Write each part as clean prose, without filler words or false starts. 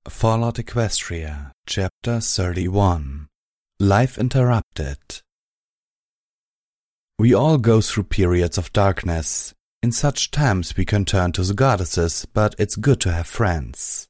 Fallout Equestria, Chapter 31. Life Interrupted. We all go through periods of darkness. In such times we can turn to the goddesses, but it's good to have friends.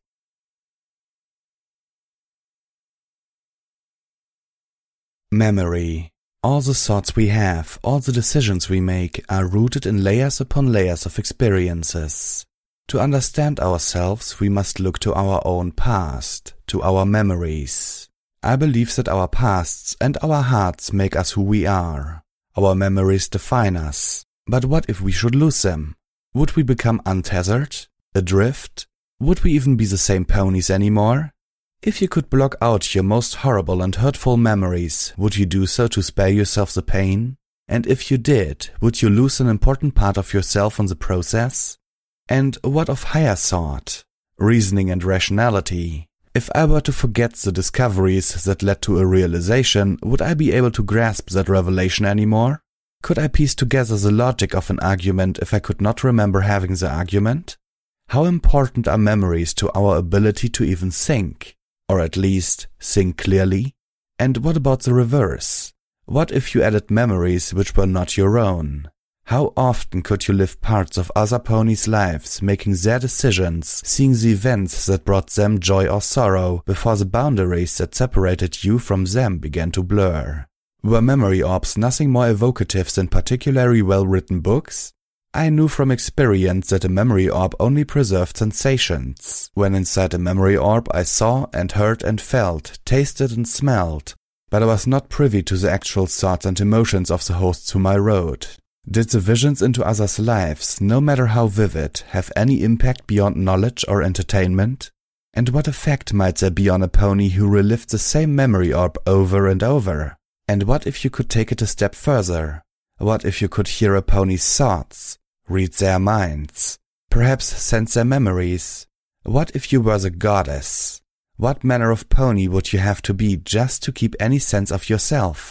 Memory. All the thoughts we have, all the decisions we make are rooted in layers upon layers of experiences. To understand ourselves, we must look to our own past, to our memories. I believe that our pasts and our hearts make us who we are. Our memories define us. But what if we should lose them? Would we become untethered? Adrift? Would we even be the same ponies anymore? If you could block out your most horrible and hurtful memories, would you do so to spare yourself the pain? And if you did, would you lose an important part of yourself in the process? And what of higher thought, reasoning and rationality? If I were to forget the discoveries that led to a realization, would I be able to grasp that revelation anymore? Could I piece together the logic of an argument if I could not remember having the argument? How important are memories to our ability to even think, or at least think clearly? And what about the reverse? What if you added memories which were not your own? How often could you live parts of other ponies' lives, making their decisions, seeing the events that brought them joy or sorrow, before the boundaries that separated you from them began to blur? Were memory orbs nothing more evocative than particularly well-written books? I knew from experience that a memory orb only preserved sensations. When inside a memory orb I saw and heard and felt, tasted and smelled, but I was not privy to the actual thoughts and emotions of the hosts whom I wrote. Did the visions into others' lives, no matter how vivid, have any impact beyond knowledge or entertainment? And what effect might there be on a pony who relived the same memory orb over and over? And what if you could take it a step further? What if you could hear a pony's thoughts, read their minds, perhaps sense their memories? What if you were the goddess? What manner of pony would you have to be just to keep any sense of yourself?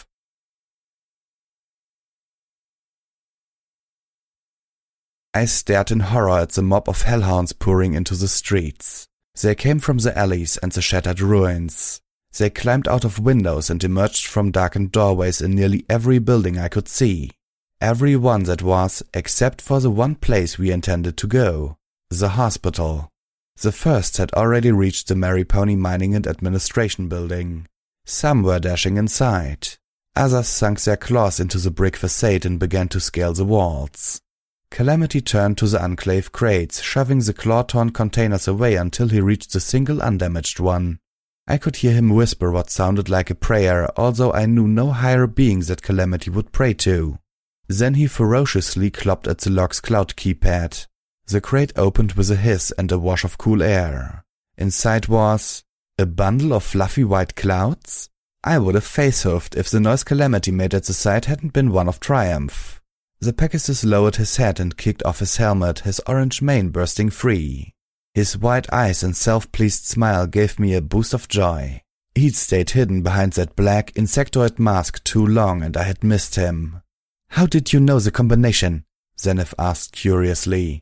I stared in horror at the mob of hellhounds pouring into the streets. They came from the alleys and the shattered ruins. They climbed out of windows and emerged from darkened doorways in nearly every building I could see. Every one that was, except for the one place we intended to go, the hospital. The first had already reached the Merry Pony Mining and Administration building. Some were dashing inside. Others sunk their claws into the brick facade and began to scale the walls. Calamity turned to the Enclave crates, shoving the claw-torn containers away until he reached the single undamaged one. I could hear him whisper what sounded like a prayer, although I knew no higher being that Calamity would pray to. Then he ferociously clopped at the lock's cloud keypad. The crate opened with a hiss and a wash of cool air. Inside was a bundle of fluffy white clouds? I would have face-hoofed if the noise Calamity made at the sight hadn't been one of triumph. The Pegasus lowered his head and kicked off his helmet, his orange mane bursting free. His wide eyes and self-pleased smile gave me a boost of joy. He'd stayed hidden behind that black, insectoid mask too long and I had missed him. "How did you know the combination?" Zenith asked curiously.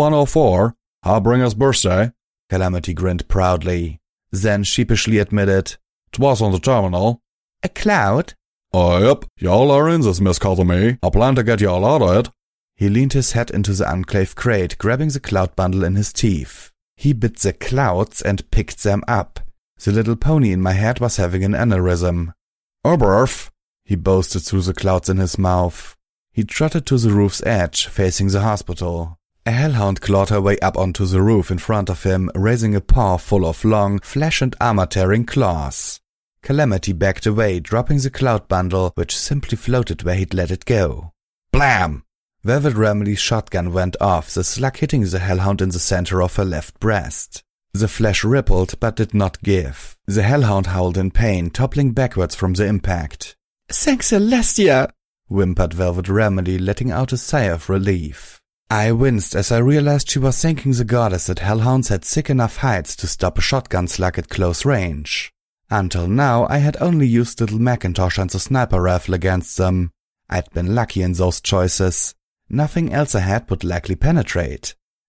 0104, Harbringer's birthday. Calamity grinned proudly. Then sheepishly admitted, "'Twas on the terminal." "A cloud?" Yep, y'all are in this, Miss Cotomy. I plan to get y'all out of it." He leaned his head into the Enclave crate, grabbing the cloud bundle in his teeth. He bit the clouds and picked them up. The little pony in my head was having an aneurysm. "Barf," he boasted through the clouds in his mouth. He trotted to the roof's edge, facing the hospital. A hellhound clawed her way up onto the roof in front of him, raising a paw full of long, flesh and armor-tearing claws. Calamity backed away, dropping the cloud bundle, which simply floated where he'd let it go. Blam! Velvet Remy's shotgun went off, the slug hitting the hellhound in the center of her left breast. The flesh rippled, but did not give. The hellhound howled in pain, toppling backwards from the impact. "Thank Celestia!" whimpered Velvet Remy, letting out a sigh of relief. I winced as I realized she was thanking the goddess that hellhounds had thick enough hides to stop a shotgun slug at close range. Until now, I had only used Little Macintosh and the sniper rifle against them. I'd been lucky in those choices. Nothing else I had would likely penetrate.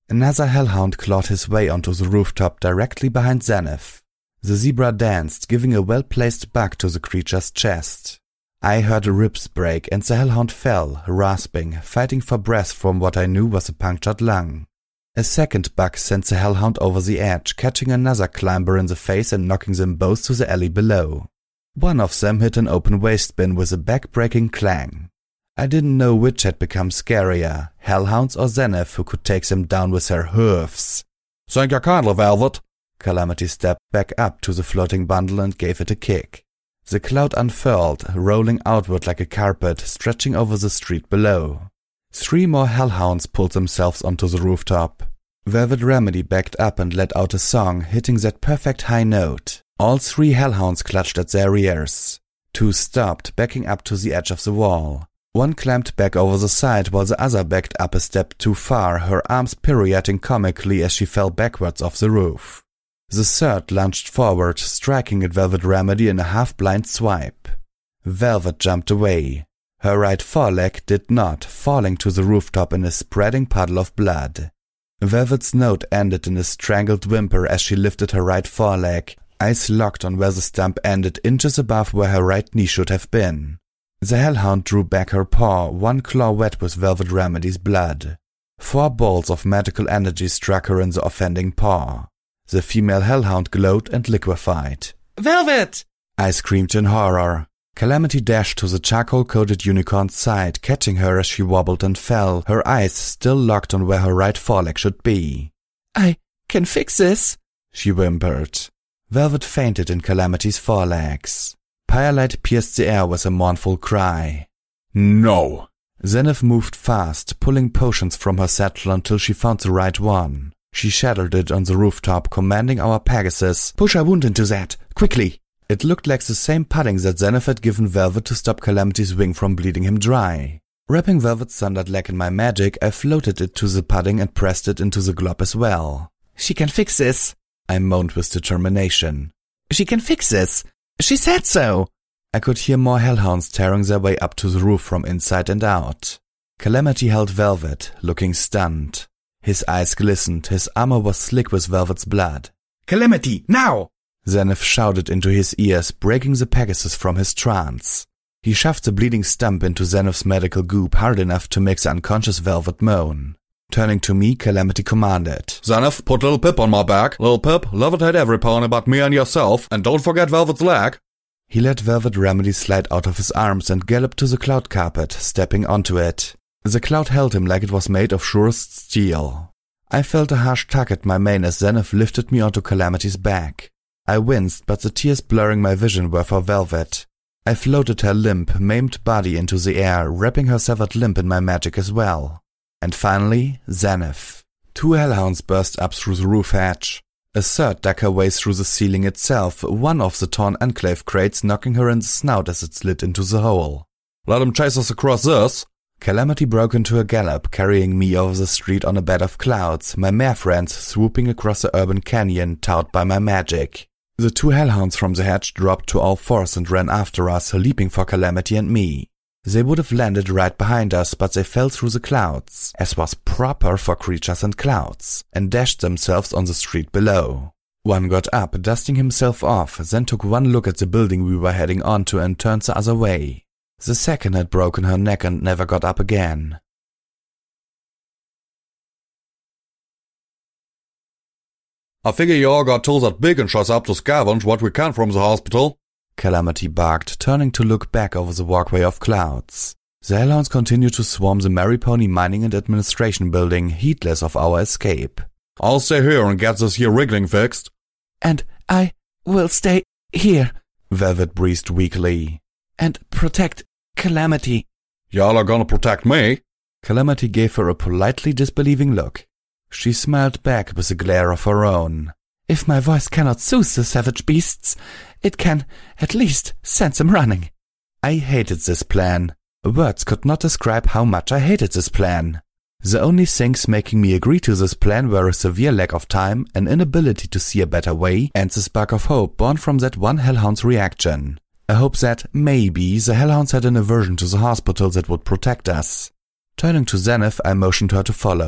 Another hellhound clawed his way onto the rooftop directly behind Zenith. The zebra danced, giving a well-placed buck to the creature's chest. I heard ribs break and the hellhound fell, rasping, fighting for breath from what I knew was a punctured lung. A second buck sent the hellhound over the edge, catching another climber in the face and knocking them both to the alley below. One of them hit an open waste bin with a back-breaking clang. I didn't know which had become scarier, hellhounds or Zenith, who could take them down with her hoofs. "Thank you kindly, Velvet." Calamity stepped back up to the floating bundle and gave it a kick. The cloud unfurled, rolling outward like a carpet, stretching over the street below. 3 more hellhounds pulled themselves onto the rooftop. Velvet Remedy backed up and let out a song, hitting that perfect high note. All 3 hellhounds clutched at their ears. 2 stopped, backing up to the edge of the wall. 1 climbed back over the side while the other backed up a step too far, her arms pirouetting comically as she fell backwards off the roof. The third lunged forward, striking at Velvet Remedy in a half-blind swipe. Velvet jumped away. Her right foreleg did not, falling to the rooftop in a spreading puddle of blood. Velvet's note ended in a strangled whimper as she lifted her right foreleg, eyes locked on where the stump ended inches above where her right knee should have been. The hellhound drew back her paw, one claw wet with Velvet Remedy's blood. 4 bolts of magical energy struck her in the offending paw. The female hellhound glowed and liquefied. "Velvet!" I screamed in horror. Calamity dashed to the charcoal-coated unicorn's side, catching her as she wobbled and fell, her eyes still locked on where her right foreleg should be. "I can fix this," she whimpered. Velvet fainted in Calamity's forelegs. Firelight pierced the air with a mournful cry. "No!" Zenith moved fast, pulling potions from her satchel until she found the right one. She shattered it on the rooftop, commanding our Pegasus, "Push a wound into that, quickly!" It looked like the same pudding that Zenith had given Velvet to stop Calamity's wing from bleeding him dry. Wrapping Velvet's sundered leg in my magic, I floated it to the pudding and pressed it into the glob as well. "She can fix this," I moaned with determination. "She can fix this. She said so." I could hear more hellhounds tearing their way up to the roof from inside and out. Calamity held Velvet, looking stunned. His eyes glistened, his armor was slick with Velvet's blood. "Calamity, now!" Zenith shouted into his ears, breaking the Pegasus from his trance. He shoved the bleeding stump into Zenith's medical goop hard enough to make the unconscious Velvet moan. Turning to me, Calamity commanded, "Zenith, put Little Pip on my back. Little Pip, levitate every pony but me and yourself, and don't forget Velvet's leg." He let Velvet Remedy slide out of his arms and galloped to the cloud carpet, stepping onto it. The cloud held him like it was made of surest steel. I felt a harsh tug at my mane as Zenith lifted me onto Calamity's back. I winced, but the tears blurring my vision were for Velvet. I floated her limp, maimed body into the air, wrapping her severed limb in my magic as well. And finally, Zenith. 2 hellhounds burst up through the roof hatch. A third dug her way through the ceiling itself, one of the torn enclave crates knocking her in the snout as it slid into the hole. "Let him chase us across this." Calamity broke into a gallop, carrying me over the street on a bed of clouds, my mare friends swooping across the urban canyon, towed by my magic. The 2 hellhounds from the hatch dropped to all fours and ran after us, leaping for Calamity and me. They would have landed right behind us, but they fell through the clouds, as was proper for creatures and clouds, and dashed themselves on the street below. One got up, dusting himself off, then took one look at the building we were heading onto and turned the other way. The second had broken her neck and never got up again. "I figure you all got tools that big and shows up to scavenge what we can from the hospital." Calamity barked, turning to look back over the walkway of clouds. The hellhounds continued to swarm the Merry Pony Mining and Administration building, heedless of our escape. "I'll stay here and get this here wriggling fixed." "And I will stay here," Velvet breathed weakly. "and protect Calamity." "Y'all are gonna protect me?" Calamity gave her a politely disbelieving look. She smiled back with a glare of her own. "If my voice cannot soothe the savage beasts, it can at least send them running." I hated this plan. Words could not describe how much I hated this plan. The only things making me agree to this plan were a severe lack of time, an inability to see a better way, and the spark of hope born from that one hellhound's reaction. A hope that, maybe, the hellhounds had an aversion to the hospital that would protect us. Turning to Zenith, I motioned her to follow.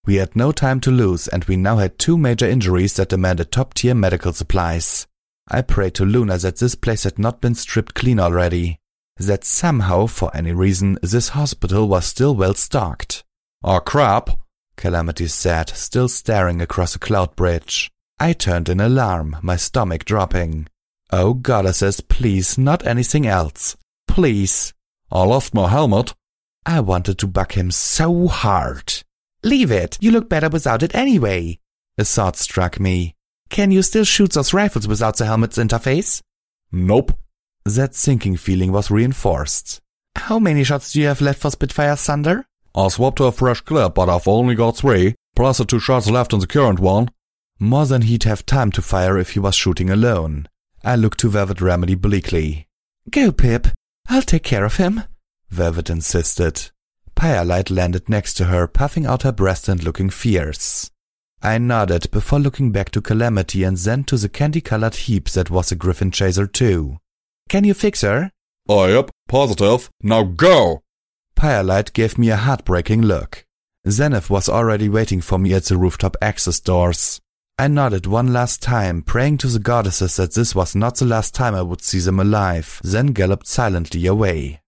We had no time to lose, and we now had 2 major injuries that demanded top-tier medical supplies. I prayed to Luna that this place had not been stripped clean already. That somehow, for any reason, this hospital was still well stocked. "Oh crap," Calamity said, still staring across a cloud bridge. I turned in alarm, my stomach dropping. Oh goddesses, please, not anything else. Please. "I lost my helmet." I wanted to bug him so hard. Leave it, you look better without it anyway. A thought struck me. Can you still shoot those rifles without the helmet's interface? "Nope." That sinking feeling was reinforced. How many shots do you have left for Spitfire's Thunder? "I swapped to a fresh clip, but I've only got 3, plus the 2 shots left in the current one." More than he'd have time to fire if he was shooting alone. I looked to Velvet Remedy bleakly. Go, Pip. I'll take care of him, Velvet insisted. Firelight landed next to her, puffing out her breast and looking fierce. I nodded before looking back to Calamity and then to the candy-colored heap that was a Griffin Chaser too. Can you fix her? Yep, positive. Now go! Firelight gave me a heartbreaking look. Zenith was already waiting for me at the rooftop access doors. I nodded one last time, praying to the goddesses that this was not the last time I would see them alive, then galloped silently away.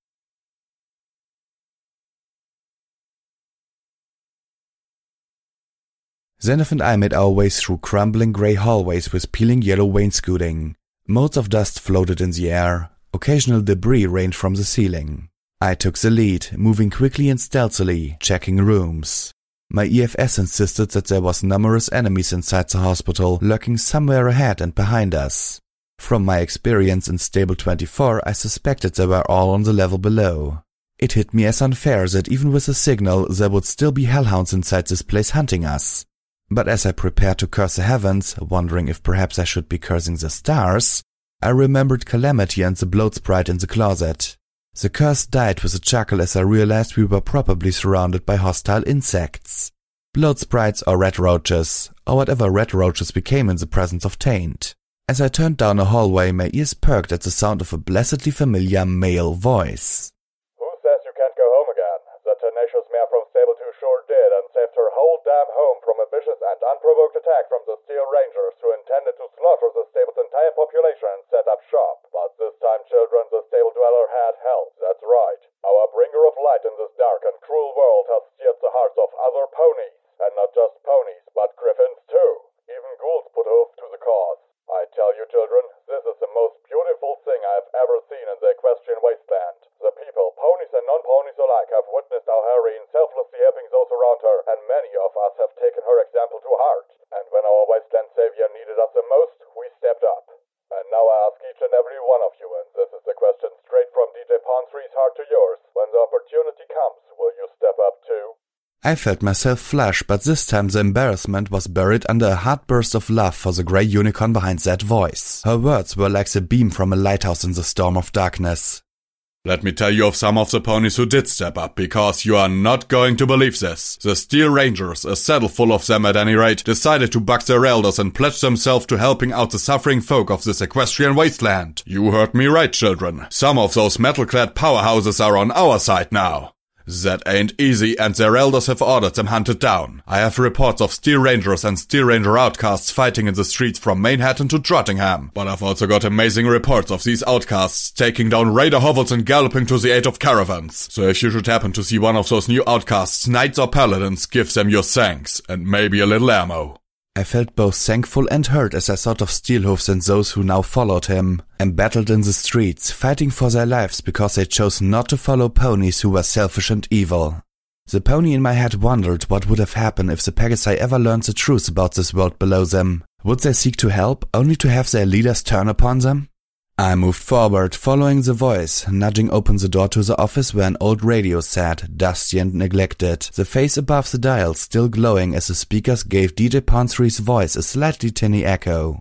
Zenith and I made our way through crumbling grey hallways with peeling yellow wainscoting. Motes of dust floated in the air. Occasional debris rained from the ceiling. I took the lead, moving quickly and stealthily, checking rooms. My EFS insisted that there was numerous enemies inside the hospital, lurking somewhere ahead and behind us. From my experience in Stable 24, I suspected they were all on the level below. It hit me as unfair that even with a signal, there would still be hellhounds inside this place hunting us. But as I prepared to curse the heavens, wondering if perhaps I should be cursing the stars, I remembered Calamity and the bloat sprite in the closet. The curse died with a chuckle as I realized we were probably surrounded by hostile insects. Bloat sprites or rat roaches, or whatever rat roaches became in the presence of Taint. As I turned down a hallway, my ears perked at the sound of a blessedly familiar male voice. Who says you can't go home again? The tenacious mare from Stable 2 sure did, and saved her whole damn home from a vicious and unprovoked attack from the Steel Rangers who intended to slaughter the stable's entire population and set up shop. But this time, children, the stable dweller had help. That's right. Our bringer of light in this dark and cruel world has steered the hearts of other ponies. And not just ponies, but griffins too. Even ghouls put hoof to the cause. I tell you, children, this is the most beautiful thing I have ever seen in the Equestrian Wasteland. The people, ponies and non-ponies alike, have witnessed our heroine selflessly helping those around her, and many of us have taken her example to heart. And when our Wasteland savior needed us the most, we stepped up. And now I ask each and every one of you, and this is the question straight from DJ Pawn 3's heart to yours, when the opportunity comes, will you step up too? I felt myself flush, but this time the embarrassment was buried under a hard burst of love for the grey unicorn behind that voice. Her words were like the beam from a lighthouse in the storm of darkness. Let me tell you of some of the ponies who did step up, because you are not going to believe this. The Steel Rangers, a saddle full of them at any rate, decided to buck their elders and pledge themselves to helping out the suffering folk of this equestrian wasteland. You heard me right, children. Some of those metal-clad powerhouses are on our side now. That ain't easy, and their elders have ordered them hunted down. I have reports of Steel Rangers and Steel Ranger outcasts fighting in the streets from Manhattan to Trottingham. But I've also got amazing reports of these outcasts taking down raider hovels and galloping to the aid of caravans. So if you should happen to see one of those new outcasts, knights or paladins, give them your thanks, and maybe a little ammo. I felt both thankful and hurt as I thought of Steelhoofs and those who now followed him, embattled in the streets, fighting for their lives because they chose not to follow ponies who were selfish and evil. The pony in my head wondered what would have happened if the Pegasi ever learned the truth about this world below them. Would they seek to help, only to have their leaders turn upon them? I moved forward, following the voice, nudging open the door to the office where an old radio sat, dusty and neglected, the face above the dial still glowing as the speakers gave DJ Pawn 3's voice a slightly tinny echo.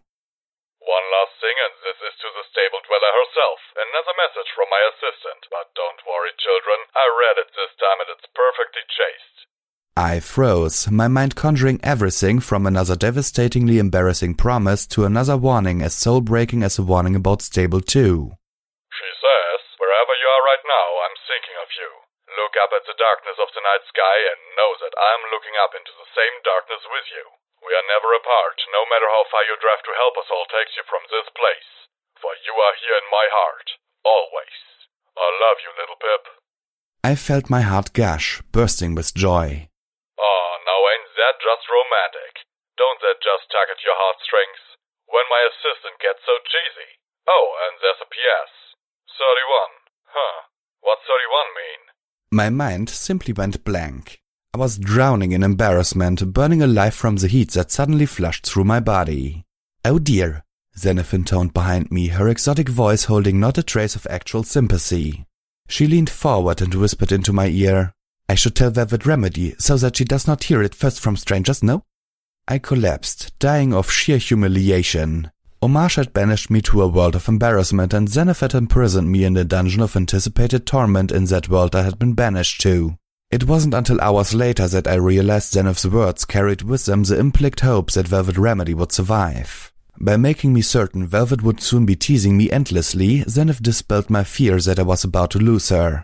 One last thing, and this is to the stable dweller herself. Another message from my assistant. But don't worry, children. I read it this time and it's perfectly chaste. I froze, my mind conjuring everything from another devastatingly embarrassing promise to another warning as soul-breaking as a warning about Stable 2. She says, wherever you are right now, I'm thinking of you. look up at the darkness of the night sky and know that I'm looking up into the same darkness with you. We are never apart, no matter how far your drive to help us all takes you from this place. For you are here in my heart, always. I love you, little Pip. I felt my heart gush, bursting with joy. Oh, now ain't that just romantic? Don't that just tug at your heartstrings? When my assistant gets so cheesy. Oh, and there's a PS. 31. Huh. What's 31 mean? My mind simply went blank. I was drowning in embarrassment, burning alive from the heat that suddenly flushed through my body. Oh dear, Zenith intoned behind me, her exotic voice holding not a trace of actual sympathy. She leaned forward and whispered into my ear, I should tell Velvet Remedy, so that she does not hear it first from strangers, no? I collapsed, dying of sheer humiliation. Homage had banished me to a world of embarrassment, and Zenith had imprisoned me in a dungeon of anticipated torment in that world I had been banished to. It wasn't until hours later that I realized Zenith's words carried with them the implied hopes that Velvet Remedy would survive. By making me certain Velvet would soon be teasing me endlessly, Zenith dispelled my fear that I was about to lose her.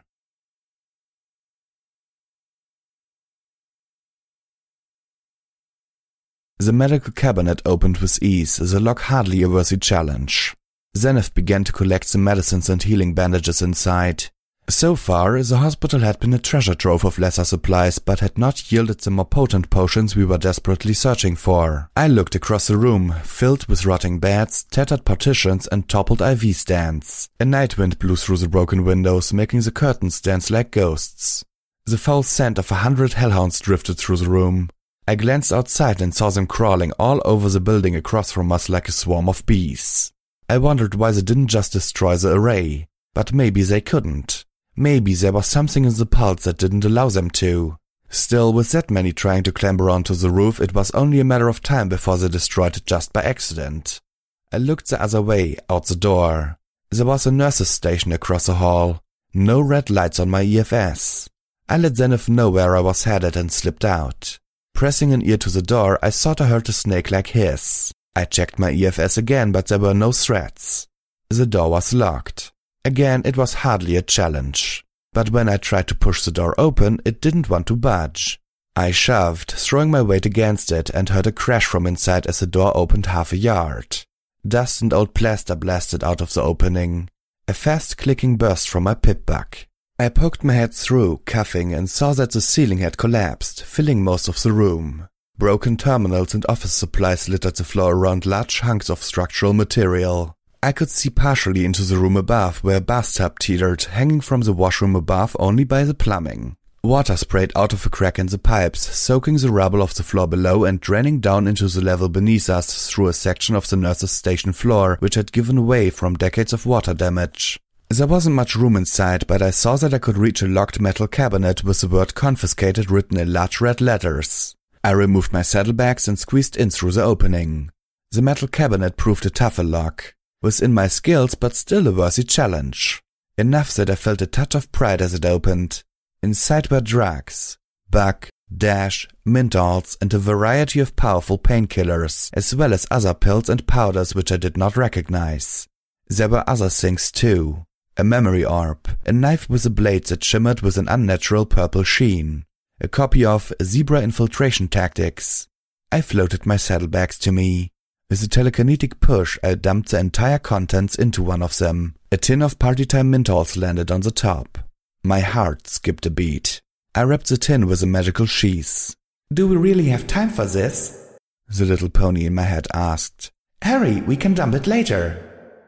The medical cabinet opened with ease, the lock hardly a worthy challenge. Zenith began to collect the medicines and healing bandages inside. So far, the hospital had been a treasure trove of lesser supplies, but had not yielded the more potent potions we were desperately searching for. I looked across the room, filled with rotting beds, tattered partitions, and toppled IV stands. A night wind blew through the broken windows, making the curtains dance like ghosts. The foul scent of 100 hellhounds drifted through the room. I glanced outside and saw them crawling all over the building across from us like a swarm of bees. I wondered why they didn't just destroy the array, but maybe they couldn't. Maybe there was something in the pulse that didn't allow them to. Still, with that many trying to clamber onto the roof, it was only a matter of time before they destroyed it just by accident. I looked the other way, out the door. There was a nurse's station across the hall. No red lights on my EFS. I let Zenith know where I was headed and slipped out. Pressing an ear to the door, I thought I heard a snake-like hiss. I checked my EFS again, but there were no threats. The door was locked. Again, it was hardly a challenge. But when I tried to push the door open, it didn't want to budge. I shoved, throwing my weight against it, and heard a crash from inside as the door opened half a yard. Dust and old plaster blasted out of the opening. A fast clicking burst from my pip buck. I poked my head through, coughing, and saw that the ceiling had collapsed, filling most of the room. Broken terminals and office supplies littered the floor around large hunks of structural material. I could see partially into the room above, where a bathtub teetered, hanging from the washroom above only by the plumbing. Water sprayed out of a crack in the pipes, soaking the rubble of the floor below and draining down into the level beneath us through a section of the nurse's station floor, which had given way from decades of water damage. There wasn't much room inside, but I saw that I could reach a locked metal cabinet with the word confiscated written in large red letters. I removed my saddlebags and squeezed in through the opening. The metal cabinet proved a tougher lock. Within my skills, but still a worthy challenge. Enough that I felt a touch of pride as it opened. Inside were drugs, Buck, Dash, Mintalls, and a variety of powerful painkillers, as well as other pills and powders which I did not recognize. There were other things too. A memory orb, a knife with a blade that shimmered with an unnatural purple sheen, a copy of Zebra Infiltration Tactics. I floated my saddlebags to me. With a telekinetic push, I dumped the entire contents into one of them. A tin of party-time Mintalls landed on the top. My heart skipped a beat. I wrapped the tin with a magical sheath. "Do we really have time for this?" the little pony in my head asked. "Hurry, we can dump it later."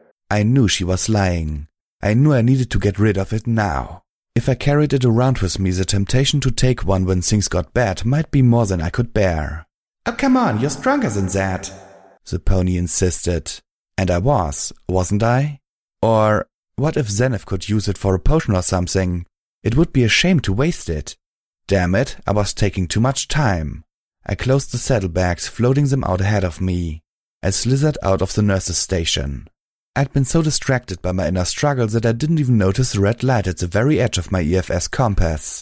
I knew she was lying. I knew I needed to get rid of it now. If I carried it around with me, the temptation to take one when things got bad might be more than I could bear. "Oh, come on, you're stronger than that," the pony insisted. And I was, wasn't I? Or what if Zenith could use it for a potion or something? It would be a shame to waste it. Damn it, I was taking too much time. I closed the saddlebags, floating them out ahead of me. I slithered out of the nurse's station. I'd been so distracted by my inner struggle that I didn't even notice the red light at the very edge of my EFS compass.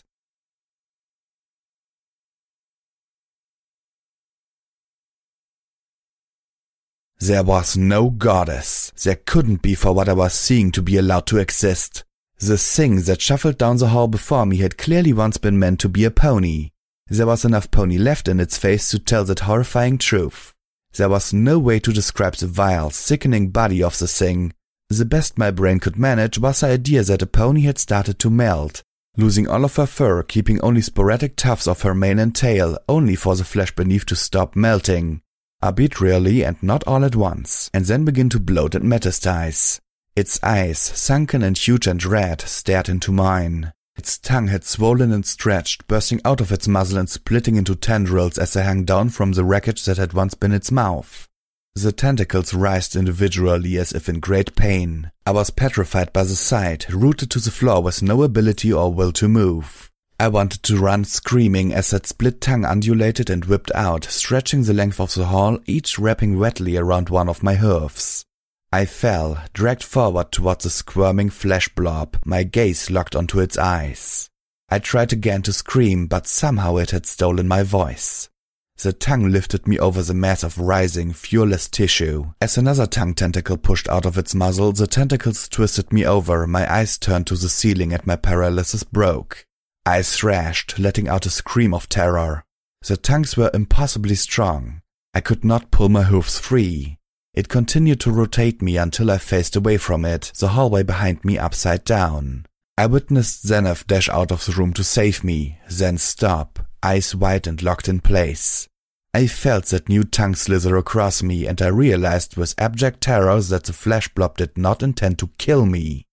There was no goddess. There couldn't be for what I was seeing to be allowed to exist. The thing that shuffled down the hall before me had clearly once been meant to be a pony. There was enough pony left in its face to tell that horrifying truth. There was no way to describe the vile, sickening body of the thing. The best my brain could manage was the idea that a pony had started to melt, losing all of her fur, keeping only sporadic tufts of her mane and tail, only for the flesh beneath to stop melting, arbitrarily and not all at once, and then begin to bloat and metastasize. Its eyes, sunken and huge and red, stared into mine. Its tongue had swollen and stretched, bursting out of its muzzle and splitting into tendrils as they hung down from the wreckage that had once been its mouth. The tentacles writhed individually as if in great pain. I was petrified by the sight, rooted to the floor with no ability or will to move. I wanted to run, screaming, as that split tongue undulated and whipped out, stretching the length of the hall, each wrapping wetly around one of my hoofs. I fell, dragged forward towards the squirming flesh blob, my gaze locked onto its eyes. I tried again to scream, but somehow it had stolen my voice. The tongue lifted me over the mass of rising, viewless tissue. As another tongue tentacle pushed out of its muzzle, the tentacles twisted me over, my eyes turned to the ceiling and my paralysis broke. I thrashed, letting out a scream of terror. The tongues were impossibly strong. I could not pull my hoofs free. It continued to rotate me until I faced away from it, the hallway behind me upside down. I witnessed Zenith dash out of the room to save me, then stop, eyes wide and locked in place. I felt that new tongue slither across me, and I realized with abject terror that the flesh blob did not intend to kill me.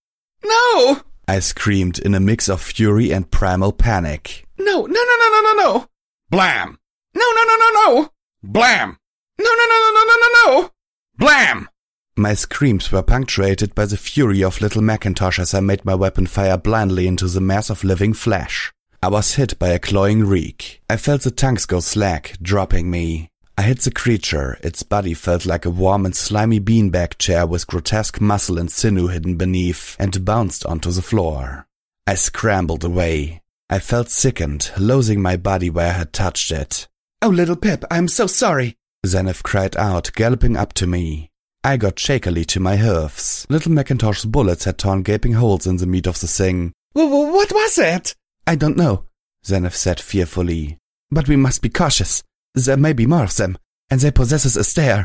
No! I screamed in a mix of fury and primal panic. No, no, no, no, no, no, no! Blam! No, no, no, no, no! Blam! No, no, no, no, no, no, no, no! Blam! My screams were punctuated by the fury of little Macintosh as I made my weapon fire blindly into the mass of living flesh. I was hit by a clawing reek. I felt the tongues go slack, dropping me. I hit the creature. Its body felt like a warm and slimy beanbag chair with grotesque muscle and sinew hidden beneath, and bounced onto the floor. I scrambled away. I felt sickened, loathing my body where I had touched it. Oh, little Pip, I'm so sorry, Zenith cried out, galloping up to me. I got shakily to my hoofs. Little Macintosh's bullets had torn gaping holes in the meat of the thing. What was it? I don't know, Zenith said fearfully. But we must be cautious. There may be more of them, and they possess a stare.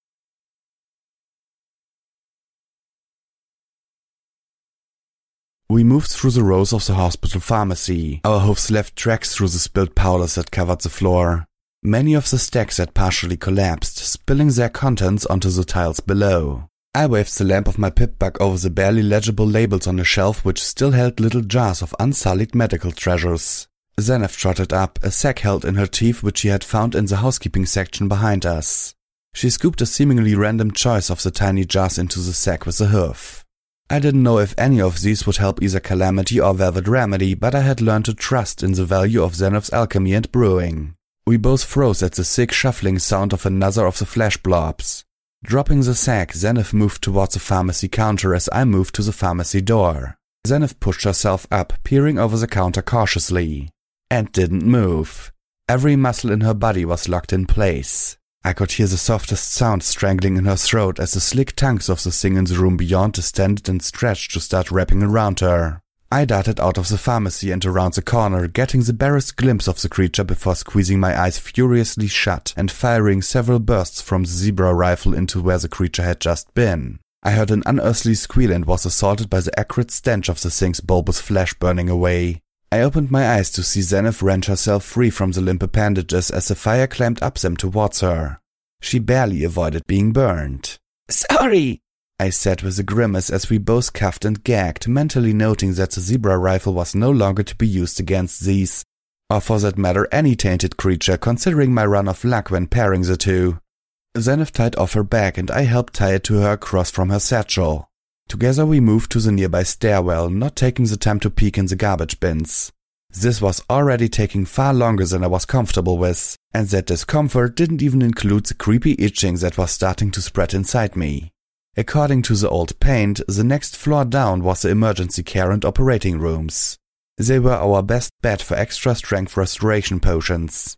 We moved through the rows of the hospital pharmacy. Our hoofs left tracks through the spilled powders that covered the floor. Many of the stacks had partially collapsed, spilling their contents onto the tiles below. I waved the lamp of my pip-bug over the barely legible labels on a shelf which still held little jars of unsullied medical treasures. Zenith trotted up, a sack held in her teeth which she had found in the housekeeping section behind us. She scooped a seemingly random choice of the tiny jars into the sack with a hoof. I didn't know if any of these would help either Calamity or Velvet Remedy, but I had learned to trust in the value of Zenith's alchemy and brewing. We both froze at the sick shuffling sound of another of the flesh blobs. Dropping the sack, Zenith moved towards the pharmacy counter as I moved to the pharmacy door. Zenith pushed herself up, peering over the counter cautiously, and didn't move. Every muscle in her body was locked in place. I could hear the softest sound strangling in her throat as the slick tongues of the thing in the room beyond distended and stretched to start wrapping around her. I darted out of the pharmacy and around the corner, getting the barest glimpse of the creature before squeezing my eyes furiously shut and firing several bursts from the zebra rifle into where the creature had just been. I heard an unearthly squeal and was assaulted by the acrid stench of the thing's bulbous flesh burning away. I opened my eyes to see Zenith wrench herself free from the limp appendages as the fire climbed up them towards her. She barely avoided being burned. Sorry, I said with a grimace as we both coughed and gagged, mentally noting that the zebra rifle was no longer to be used against these, or for that matter any tainted creature, considering my run of luck when pairing the two. Zenith tied off her bag and I helped tie it to her across from her satchel. Together we moved to the nearby stairwell, not taking the time to peek in the garbage bins. This was already taking far longer than I was comfortable with, and that discomfort didn't even include the creepy itching that was starting to spread inside me. According to the old paint, the next floor down was the emergency care and operating rooms. They were our best bet for extra strength restoration potions.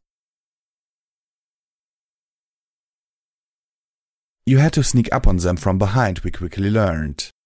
You had to sneak up on them from behind, we quickly learned.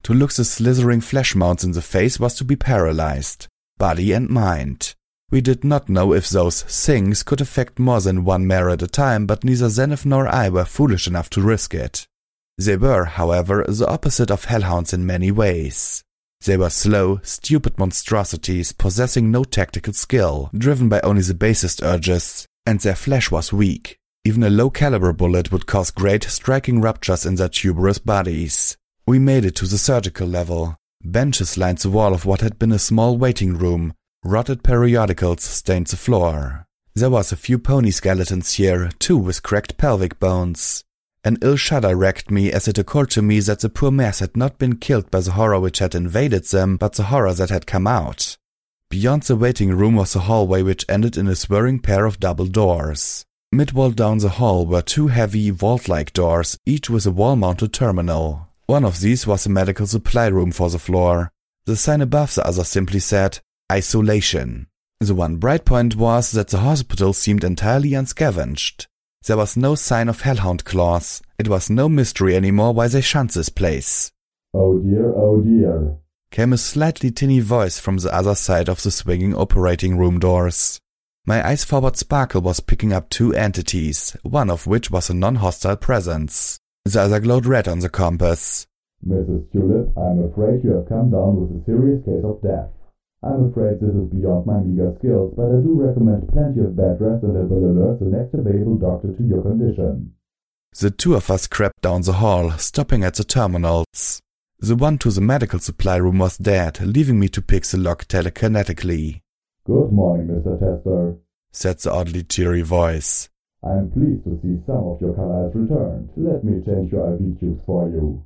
To look the slithering flesh mounds in the face was to be paralyzed, body and mind. We did not know if those things could affect more than one mare at a time, but neither Zenith nor I were foolish enough to risk it. They were, however, the opposite of hellhounds in many ways. They were slow, stupid monstrosities possessing no tactical skill, driven by only the basest urges, and their flesh was weak. Even a low-caliber bullet would cause great striking ruptures in their tuberous bodies. We made it to the surgical level. Benches lined the wall of what had been a small waiting room. Rotted periodicals stained the floor. There was a few pony skeletons here, too, with cracked pelvic bones. An ill shudder racked me as it occurred to me that the poor mares had not been killed by the horror which had invaded them, but the horror that had come out. Beyond the waiting room was a hallway which ended in a swirling pair of double doors. Mid-wall down the hall were two heavy, vault-like doors, each with a wall-mounted terminal. One of these was a medical supply room for the floor. The sign above the other simply said, Isolation. The one bright point was that the hospital seemed entirely unscavenged. There was no sign of hellhound claws. It was no mystery anymore why they shunned this place. Oh dear, came a slightly tinny voice from the other side of the swinging operating room doors. My eyes-forward sparkle was picking up two entities, one of which was a non-hostile presence. The other glowed red on the compass. Mrs. Julep, I'm afraid you have come down with a serious case of death. I'm afraid this is beyond my meager skills, but I do recommend plenty of bed rest and I will alert the next available doctor to your condition. The two of us crept down the hall, stopping at the terminals. The one to the medical supply room was dead, leaving me to pick the lock telekinetically. Good morning, Mr. Tester, said the oddly cheery voice. I am pleased to see some of your color has returned. Let me change your IV tubes for you.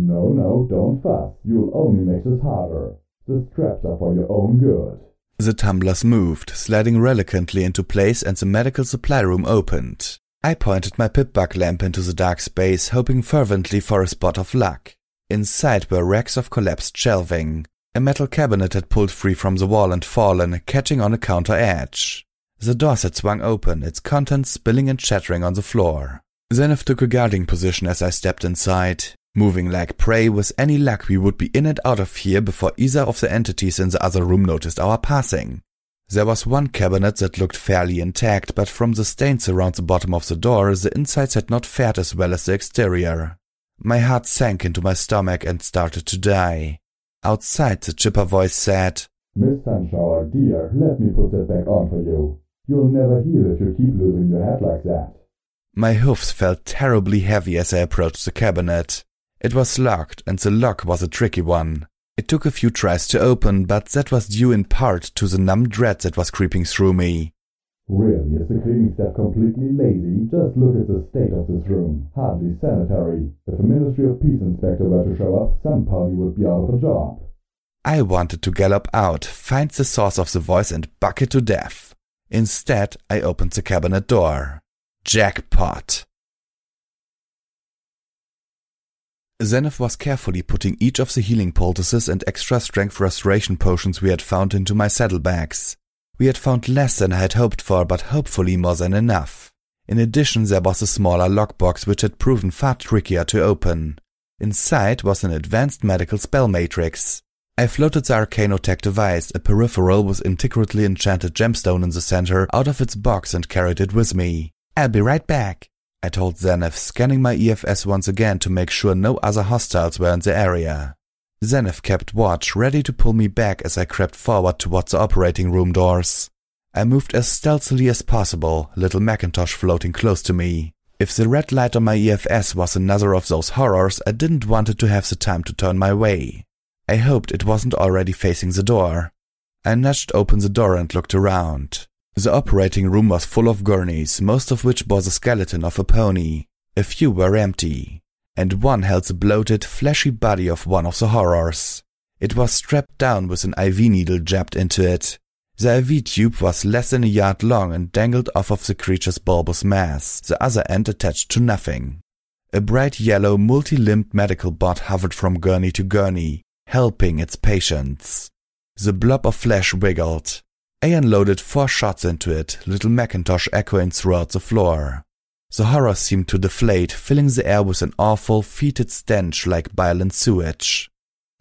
No, don't fuss. You'll only make this harder. The straps are for your own good. The tumblers moved, sliding reluctantly into place, and the medical supply room opened. I pointed my pip-bug lamp into the dark space, hoping fervently for a spot of luck. Inside were racks of collapsed shelving. A metal cabinet had pulled free from the wall and fallen, catching on a counter edge. The doors had swung open, its contents spilling and shattering on the floor. Zenith took a guarding position as I stepped inside. Moving like prey, with any luck we would be in and out of here before either of the entities in the other room noticed our passing. There was one cabinet that looked fairly intact, but from the stains around the bottom of the door, the insides had not fared as well as the exterior. My heart sank into my stomach and started to die. Outside, the chipper voice said, Miss Sunshower, dear, let me put that back on for you. You'll never heal if you keep losing your head like that. My hoofs felt terribly heavy as I approached the cabinet. It was locked, and the lock was a tricky one. It took a few tries to open, but that was due in part to the numb dread that was creeping through me. Really, is the cleaning staff completely lazy? Just look at the state of this room. Hardly sanitary. If a Ministry of Peace inspector were to show up, some party would be out of a job. I wanted to gallop out, find the source of the voice and buck it to death. Instead, I opened the cabinet door. Jackpot! Zenith was carefully putting each of the healing poultices and extra strength restoration potions we had found into my saddlebags. We had found less than I had hoped for, but hopefully more than enough. In addition, there was a smaller lockbox which had proven far trickier to open. Inside was an advanced medical spell matrix. I floated the Arcanotech device, a peripheral with intricately enchanted gemstone in the center, out of its box and carried it with me. I'll be right back, I told Zenith, scanning my EFS once again to make sure no other hostiles were in the area. Zenith kept watch, ready to pull me back as I crept forward towards the operating room doors. I moved as stealthily as possible, little Macintosh floating close to me. If the red light on my EFS was another of those horrors, I didn't want it to have the time to turn my way. I hoped it wasn't already facing the door. I nudged open the door and looked around. The operating room was full of gurneys, most of which bore the skeleton of a pony. A few were empty, and one held the bloated, fleshy body of one of the horrors. It was strapped down with an IV needle jabbed into it. The IV tube was less than a yard long and dangled off of the creature's bulbous mass, the other end attached to nothing. A bright yellow, multi-limbed medical bot hovered from gurney to gurney, helping its patients. The blob of flesh wiggled. I unloaded 4 shots into it, little Macintosh echoing throughout the floor. The horror seemed to deflate, filling the air with an awful, fetid stench like bile and sewage.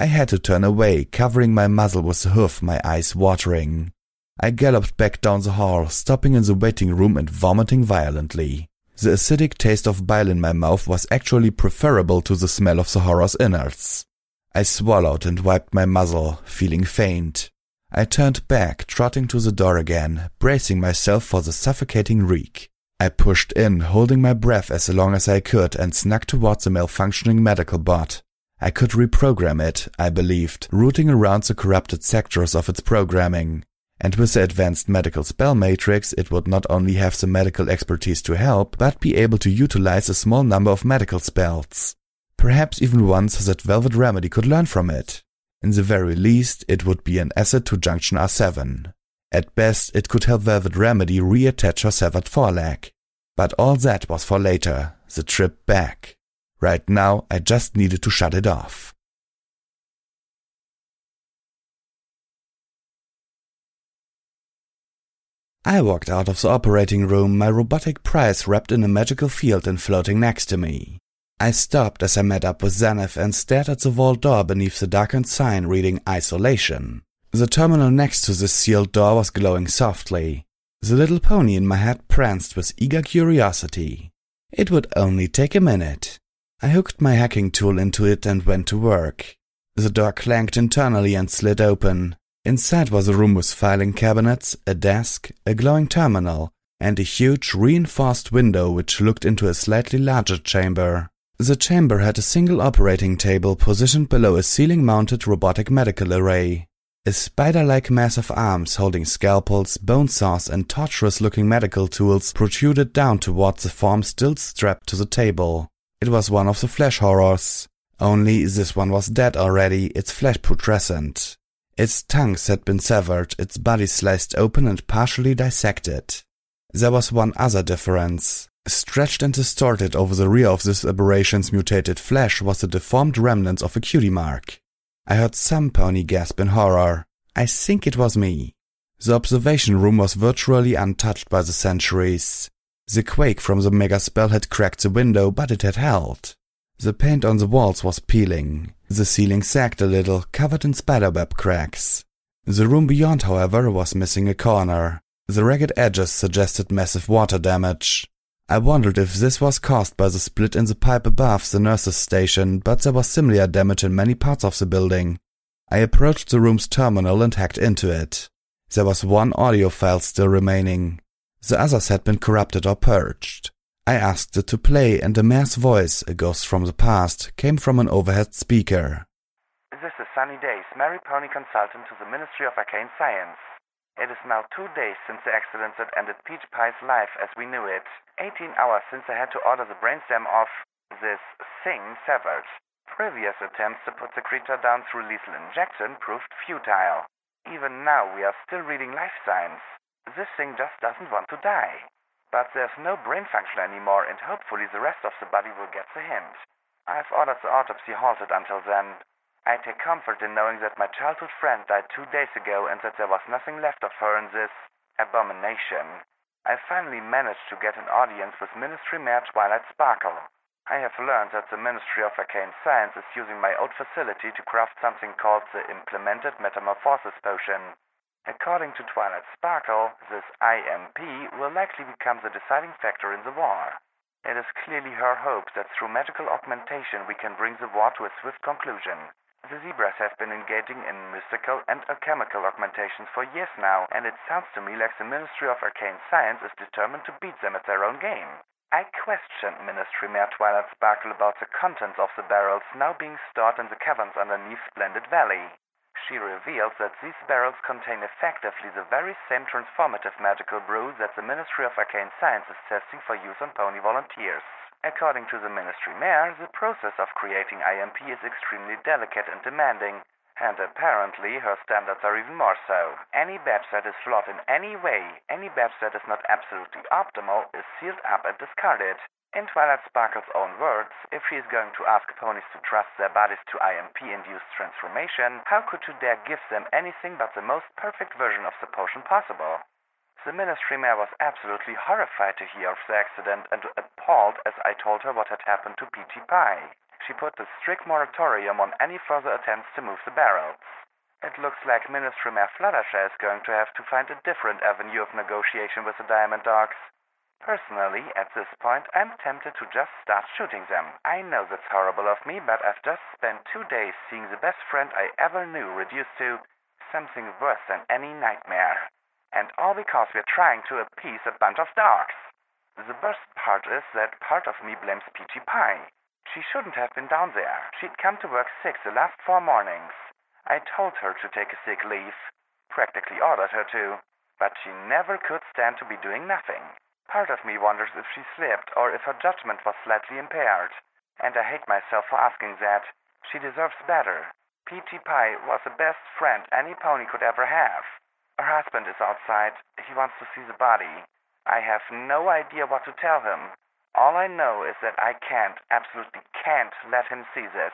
I had to turn away, covering my muzzle with the hoof, my eyes watering. I galloped back down the hall, stopping in the waiting room and vomiting violently. The acidic taste of bile in my mouth was actually preferable to the smell of the horror's innards. I swallowed and wiped my muzzle, feeling faint. I turned back, trotting to the door again, bracing myself for the suffocating reek. I pushed in, holding my breath as long as I could, and snuck towards the malfunctioning medical bot. I could reprogram it, I believed, rooting around the corrupted sectors of its programming. And with the advanced medical spell matrix, it would not only have the medical expertise to help, but be able to utilize a small number of medical spells. Perhaps even ones that Velvet Remedy could learn from it. In the very least, it would be an asset to Junction R7. At best, it could help Velvet Remedy reattach her severed foreleg. But all that was for later, the trip back. Right now, I just needed to shut it off. I walked out of the operating room, my robotic prize wrapped in a magical field and floating next to me. I stopped as I met up with Zenith and stared at the vault door beneath the darkened sign reading Isolation. The terminal next to the sealed door was glowing softly. The little pony in my head pranced with eager curiosity. It would only take a minute. I hooked my hacking tool into it and went to work. The door clanged internally and slid open. Inside was a room with filing cabinets, a desk, a glowing terminal, and a huge reinforced window which looked into a slightly larger chamber. The chamber had a single operating table positioned below a ceiling-mounted robotic medical array. A spider-like mass of arms holding scalpels, bone saws, and torturous-looking medical tools protruded down towards the form still strapped to the table. It was one of the flesh horrors. Only this one was dead already, its flesh putrescent. Its tongues had been severed, its body sliced open and partially dissected. There was one other difference. Stretched and distorted over the rear of this aberration's mutated flesh was the deformed remnants of a cutie mark. I heard some pony gasp in horror. I think it was me. The observation room was virtually untouched by the centuries. The quake from the mega spell had cracked the window, but it had held. The paint on the walls was peeling. The ceiling sagged a little, covered in spiderweb cracks. The room beyond, however, was missing a corner. The ragged edges suggested massive water damage. I wondered if this was caused by the split in the pipe above the nurse's station, but there was similar damage in many parts of the building. I approached the room's terminal and hacked into it. There was one audio file still remaining. The others had been corrupted or purged. I asked it to play, and a mare's voice, a ghost from the past, came from an overhead speaker. This is Sunny Days, Mary Pony Consultant to the Ministry of Arcane Science. It is now 2 days since the accident that ended Peach Pie's life as we knew it. 18 hours since I had to order the brainstem of this thing severed. Previous attempts to put the creature down through lethal injection proved futile. Even now we are still reading life signs. This thing just doesn't want to die. But there's no brain function anymore, and hopefully the rest of the body will get the hint. I've ordered the autopsy halted until then. I take comfort in knowing that my childhood friend died 2 days ago and that there was nothing left of her in this abomination. I finally managed to get an audience with Ministry Mayor Twilight Sparkle. I have learned that the Ministry of Arcane Science is using my old facility to craft something called the Implemented Metamorphosis Potion. According to Twilight Sparkle, this IMP will likely become the deciding factor in the war. It is clearly her hope that through magical augmentation we can bring the war to a swift conclusion. The Zebras have been engaging in mystical and alchemical augmentations for years now, and it sounds to me like the Ministry of Arcane Science is determined to beat them at their own game. I questioned Ministry Mayor Twilight Sparkle about the contents of the barrels now being stored in the caverns underneath Splendid Valley. She reveals that these barrels contain effectively the very same transformative magical brew that the Ministry of Arcane Science is testing for use on pony volunteers. According to the Ministry Mayor, the process of creating IMP is extremely delicate and demanding, and apparently her standards are even more so. Any batch that is flawed in any way, any batch that is not absolutely optimal, is sealed up and discarded. In Twilight Sparkle's own words, if she is going to ask ponies to trust their bodies to IMP-induced transformation, how could she dare give them anything but the most perfect version of the potion possible? The Ministry Mayor was absolutely horrified to hear of the accident and appalled as I told her what had happened to Peachy Pie. she put a strict moratorium on any further attempts to move the barrels. It looks like Ministry Mayor Fluttershy is going to have to find a different avenue of negotiation with the Diamond Dogs. Personally, at this point, I'm tempted to just start shooting them. I know that's horrible of me, but I've just spent 2 days seeing the best friend I ever knew reduced to something worse than any nightmare. And all because we're trying to appease a bunch of dogs. The worst part is that part of me blames Peachy Pie. She shouldn't have been down there. She'd come to work sick the last 4 mornings. I told her to take a sick leave. Practically ordered her to. But she never could stand to be doing nothing. Part of me wonders if she slipped or if her judgment was slightly impaired. And I hate myself for asking that. She deserves better. Peachy Pie was the best friend any pony could ever have. Her husband is outside. He wants to see the body. I have no idea what to tell him. All I know is that I absolutely can't let him see this.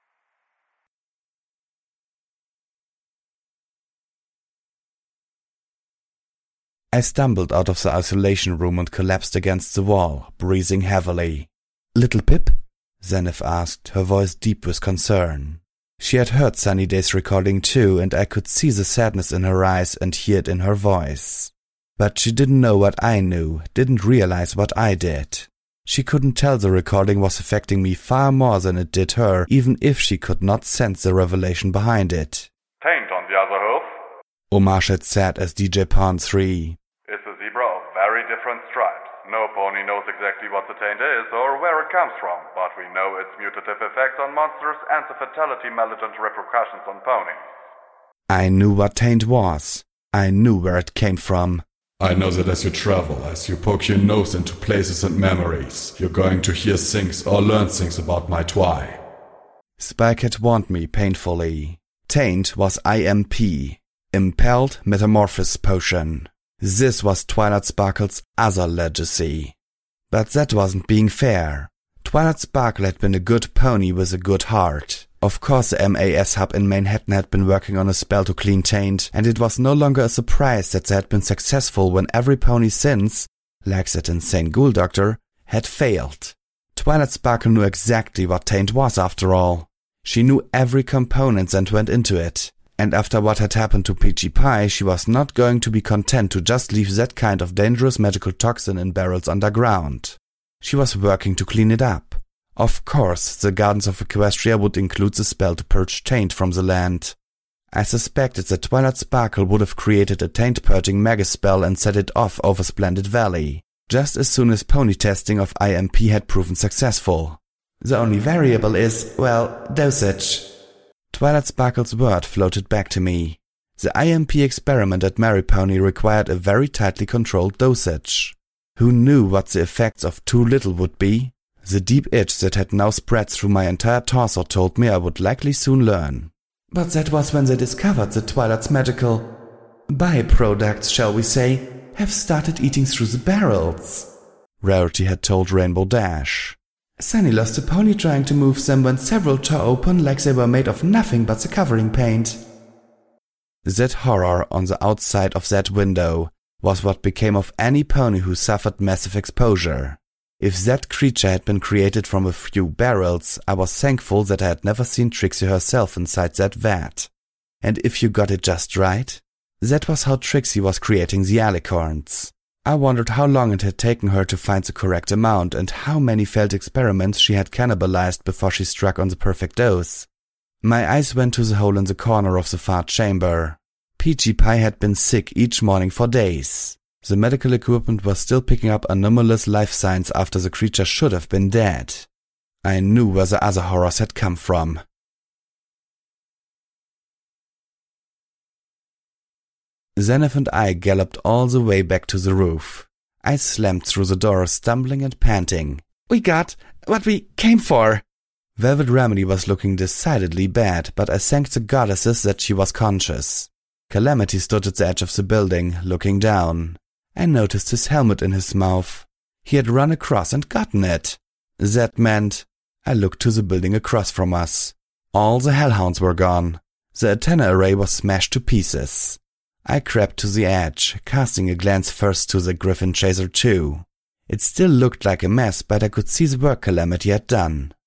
I stumbled out of the isolation room and collapsed against the wall, breathing heavily. "Little Pip?" Zenith asked, her voice deep with concern. She had heard Sunny Day's recording too, and I could see the sadness in her eyes and hear it in her voice. But she didn't know what I knew, didn't realize what I did. She couldn't tell the recording was affecting me far more than it did her, even if she could not sense the revelation behind it. Taint, on the other hoof, Omar had said as DJ Pawn 3. is a zebra of very different stripes. No pony knows exactly what the taint is or where it comes from, but we know its mutative effects on monsters and the fatality-malignant repercussions on ponies. I knew what taint was. I knew where it came from. I know that as you travel, as you poke your nose into places and memories, you're going to hear things or learn things about my Twi. Spike had warned me painfully. Taint was IMP, Impelled Metamorphosis Potion. This was Twilight Sparkle's other legacy. But that wasn't being fair. Twilight Sparkle had been a good pony with a good heart. Of course the MAS hub in Manhattan had been working on a spell to clean Taint, and it was no longer a surprise that they had been successful when every pony since, like that insane Ghoul Doctor, had failed. Twilight Sparkle knew exactly what Taint was after all. She knew every component that went into it. And after what had happened to Peachy Pie, she was not going to be content to just leave that kind of dangerous magical toxin in barrels underground. She was working to clean it up. Of course, the Gardens of Equestria would include the spell to purge Taint from the land. I suspected that Twilight Sparkle would have created a Taint-purging mega-spell and set it off over Splendid Valley, just as soon as pony testing of IMP had proven successful. The only variable is, well, dosage. Twilight Sparkle's word floated back to me. The IMP experiment at Marypony required a very tightly controlled dosage. Who knew what the effects of too little would be? The deep itch that had now spread through my entire torso told me I would likely soon learn. But that was when they discovered that Twilight's magical byproducts, shall we say, have started eating through the barrels, Rarity had told Rainbow Dash. Sunny lost a pony trying to move them when several tore open like they were made of nothing but the covering paint. That horror on the outside of that window was what became of any pony who suffered massive exposure. If that creature had been created from a few barrels, I was thankful that I had never seen Trixie herself inside that vat. And if you got it just right, that was how Trixie was creating the alicorns. I wondered how long it had taken her to find the correct amount and how many failed experiments she had cannibalized before she struck on the perfect dose. My eyes went to the hole in the corner of the far chamber. Peachy Pie had been sick each morning for days. The medical equipment was still picking up anomalous life signs after the creature should have been dead. I knew where the other horrors had come from. Zenith and I galloped all the way back to the roof. I slammed through the door, stumbling and panting. "We got what we came for!" Velvet Remedy was looking decidedly bad, but I thanked the goddesses that she was conscious. Calamity stood at the edge of the building, looking down. I noticed his helmet in his mouth. He had run across and gotten it. That meant I looked to the building across from us. All the hellhounds were gone. The antenna array was smashed to pieces. I crept to the edge, casting a glance first to the Griffin Chaser 2. It still looked like a mess, but I could see the work Calamity had done.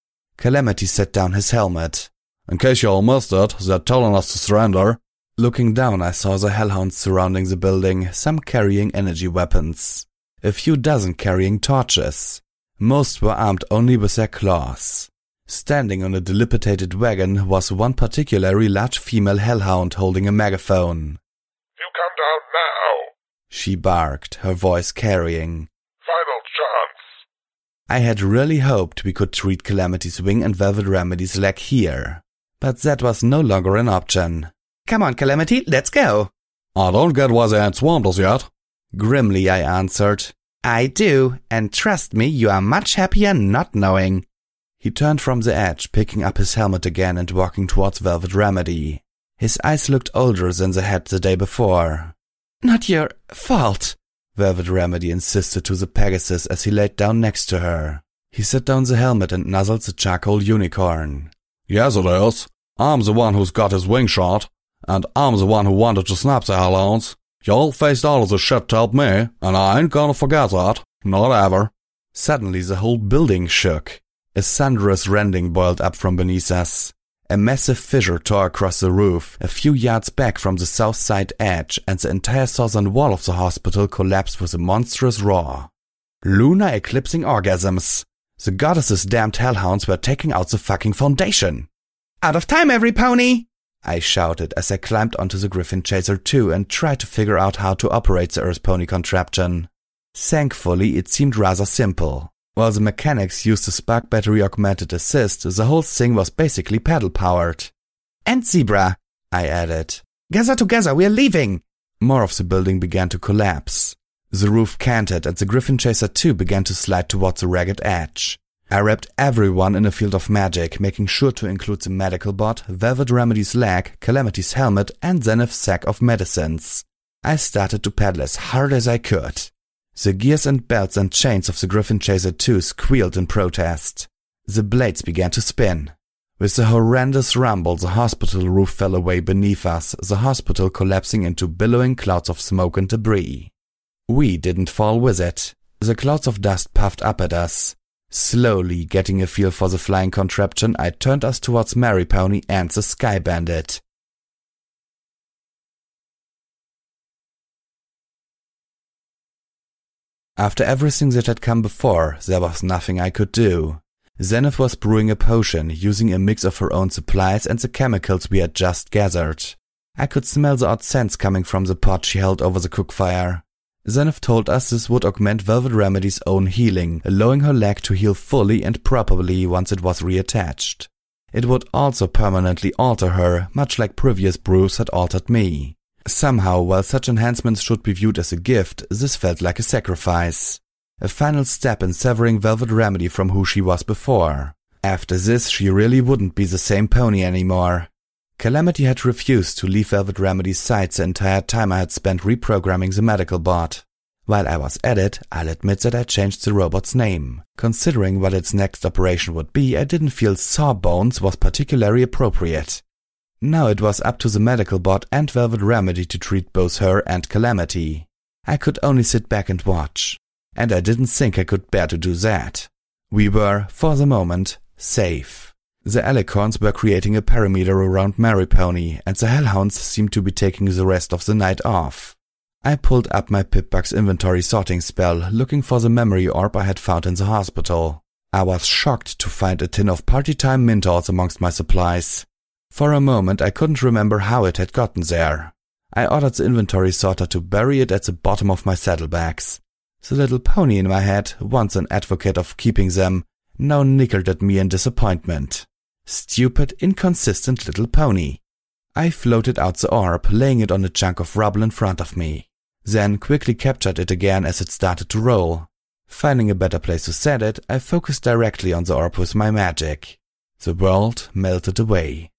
Calamity set down his helmet. In case you all missed it, they're telling us to surrender. Looking down, I saw the hellhounds surrounding the building, some carrying energy weapons. A few dozen carrying torches. Most were armed only with their claws. Standing on a dilapidated wagon was one particularly large female hellhound holding a megaphone. You come down now, she barked, her voice carrying. Final chance. I had really hoped we could treat Calamity's wing and Velvet Remedy's leg here. But that was no longer an option. Come on, Calamity, let's go. I don't get why they ain't swamped us yet. Grimly I answered. I do, and trust me, you are much happier not knowing. He turned from the edge, picking up his helmet again and walking towards Velvet Remedy. His eyes looked older than they had the day before. Not your fault, Velvet Remedy insisted to the Pegasus as he laid down next to her. He set down the helmet and nuzzled the charcoal unicorn. Yes, it is. I'm the one who's got his wing shot, and I'm the one who wanted to snap the hellhounds. Y'all faced all of the shit to help me, and I ain't gonna forget that. Not ever. Suddenly the whole building shook. A thunderous rending boiled up from beneath us. A massive fissure tore across the roof, a few yards back from the south side edge, and the entire southern wall of the hospital collapsed with a monstrous roar. Lunar eclipsing orgasms. The goddess's damned hellhounds were taking out the fucking foundation. Out of time, every pony! I shouted as I climbed onto the Griffin Chaser 2 and tried to figure out how to operate the Earth Pony contraption. Thankfully, it seemed rather simple. While the mechanics used the spark battery augmented assist, the whole thing was basically pedal-powered. And Zebra, I added. Gather together, we're leaving! More of the building began to collapse. The roof canted and the Griffin Chaser 2 began to slide towards the ragged edge. I wrapped everyone in a field of magic, making sure to include the medical bot, Velvet Remedy's leg, Calamity's helmet, and Zenith's sack of medicines. I started to pedal as hard as I could. The gears and belts and chains of the Griffin Chaser 2 squealed in protest. The blades began to spin. With a horrendous rumble, the hospital roof fell away beneath us, the hospital collapsing into billowing clouds of smoke and debris. We didn't fall with it. The clouds of dust puffed up at us. Slowly getting a feel for the flying contraption, I turned us towards Mary Pony and the Sky Bandit. After everything that had come before, there was nothing I could do. Zenith was brewing a potion, using a mix of her own supplies and the chemicals we had just gathered. I could smell the odd scents coming from the pot she held over the cookfire. Zenith told us this would augment Velvet Remedy's own healing, allowing her leg to heal fully and properly once it was reattached. It would also permanently alter her, much like previous brews had altered me. Somehow, while such enhancements should be viewed as a gift, this felt like a sacrifice. A final step in severing Velvet Remedy from who she was before. After this, she really wouldn't be the same pony anymore. Calamity had refused to leave Velvet Remedy's side the entire time I had spent reprogramming the medical bot. While I was at it, I'll admit that I changed the robot's name. Considering what its next operation would be, I didn't feel Sawbones was particularly appropriate. Now it was up to the medical bot and Velvet Remedy to treat both her and Calamity. I could only sit back and watch. And I didn't think I could bear to do that. We were, for the moment, safe. The Alicorns were creating a perimeter around Mary Pony, and the Hellhounds seemed to be taking the rest of the night off. I pulled up my Pip-Buck's inventory sorting spell, looking for the memory orb I had found in the hospital. I was shocked to find a tin of party-time Mentos amongst my supplies. For a moment I couldn't remember how it had gotten there. I ordered the inventory sorter to bury it at the bottom of my saddlebags. The little pony in my head, once an advocate of keeping them, now nickered at me in disappointment. Stupid, inconsistent little pony. I floated out the orb, laying it on a chunk of rubble in front of me. Then quickly captured it again as it started to roll. Finding a better place to set it, I focused directly on the orb with my magic. The world melted away.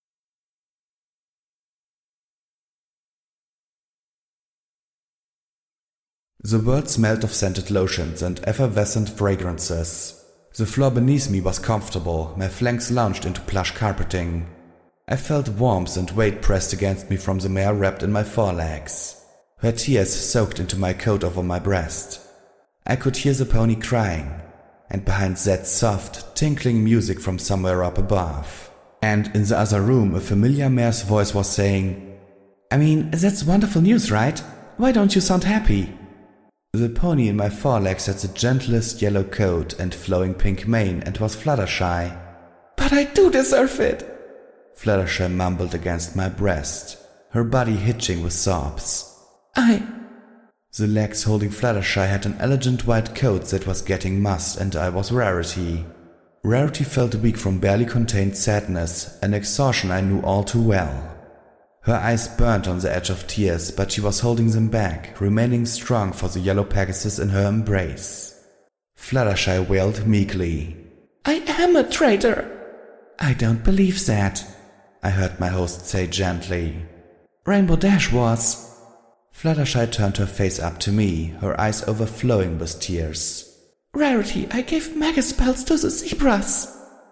The world smelled of scented lotions and effervescent fragrances. The floor beneath me was comfortable, my flanks lounged into plush carpeting. I felt warmth and weight pressed against me from the mare wrapped in my forelegs. Her tears soaked into my coat over my breast. I could hear the pony crying. and behind that soft, tinkling music from somewhere up above. And in the other room, a familiar mare's voice was saying, "I mean, that's wonderful news, right? Why don't you sound happy?" The pony in my forelegs had the gentlest yellow coat and flowing pink mane and was Fluttershy. "But I do deserve it," Fluttershy mumbled against my breast, her body hitching with sobs. The legs holding Fluttershy had an elegant white coat that was getting mussed, and I was Rarity. Rarity felt weak from barely contained sadness, an exhaustion I knew all too well. Her eyes burned on the edge of tears, but she was holding them back, remaining strong for the yellow Pegasus in her embrace. Fluttershy wailed meekly, "I am a traitor." "I don't believe that," I heard my host say gently. "Rainbow Dash was." Fluttershy turned her face up to me, her eyes overflowing with tears. "Rarity, I gave Megaspells to the zebras."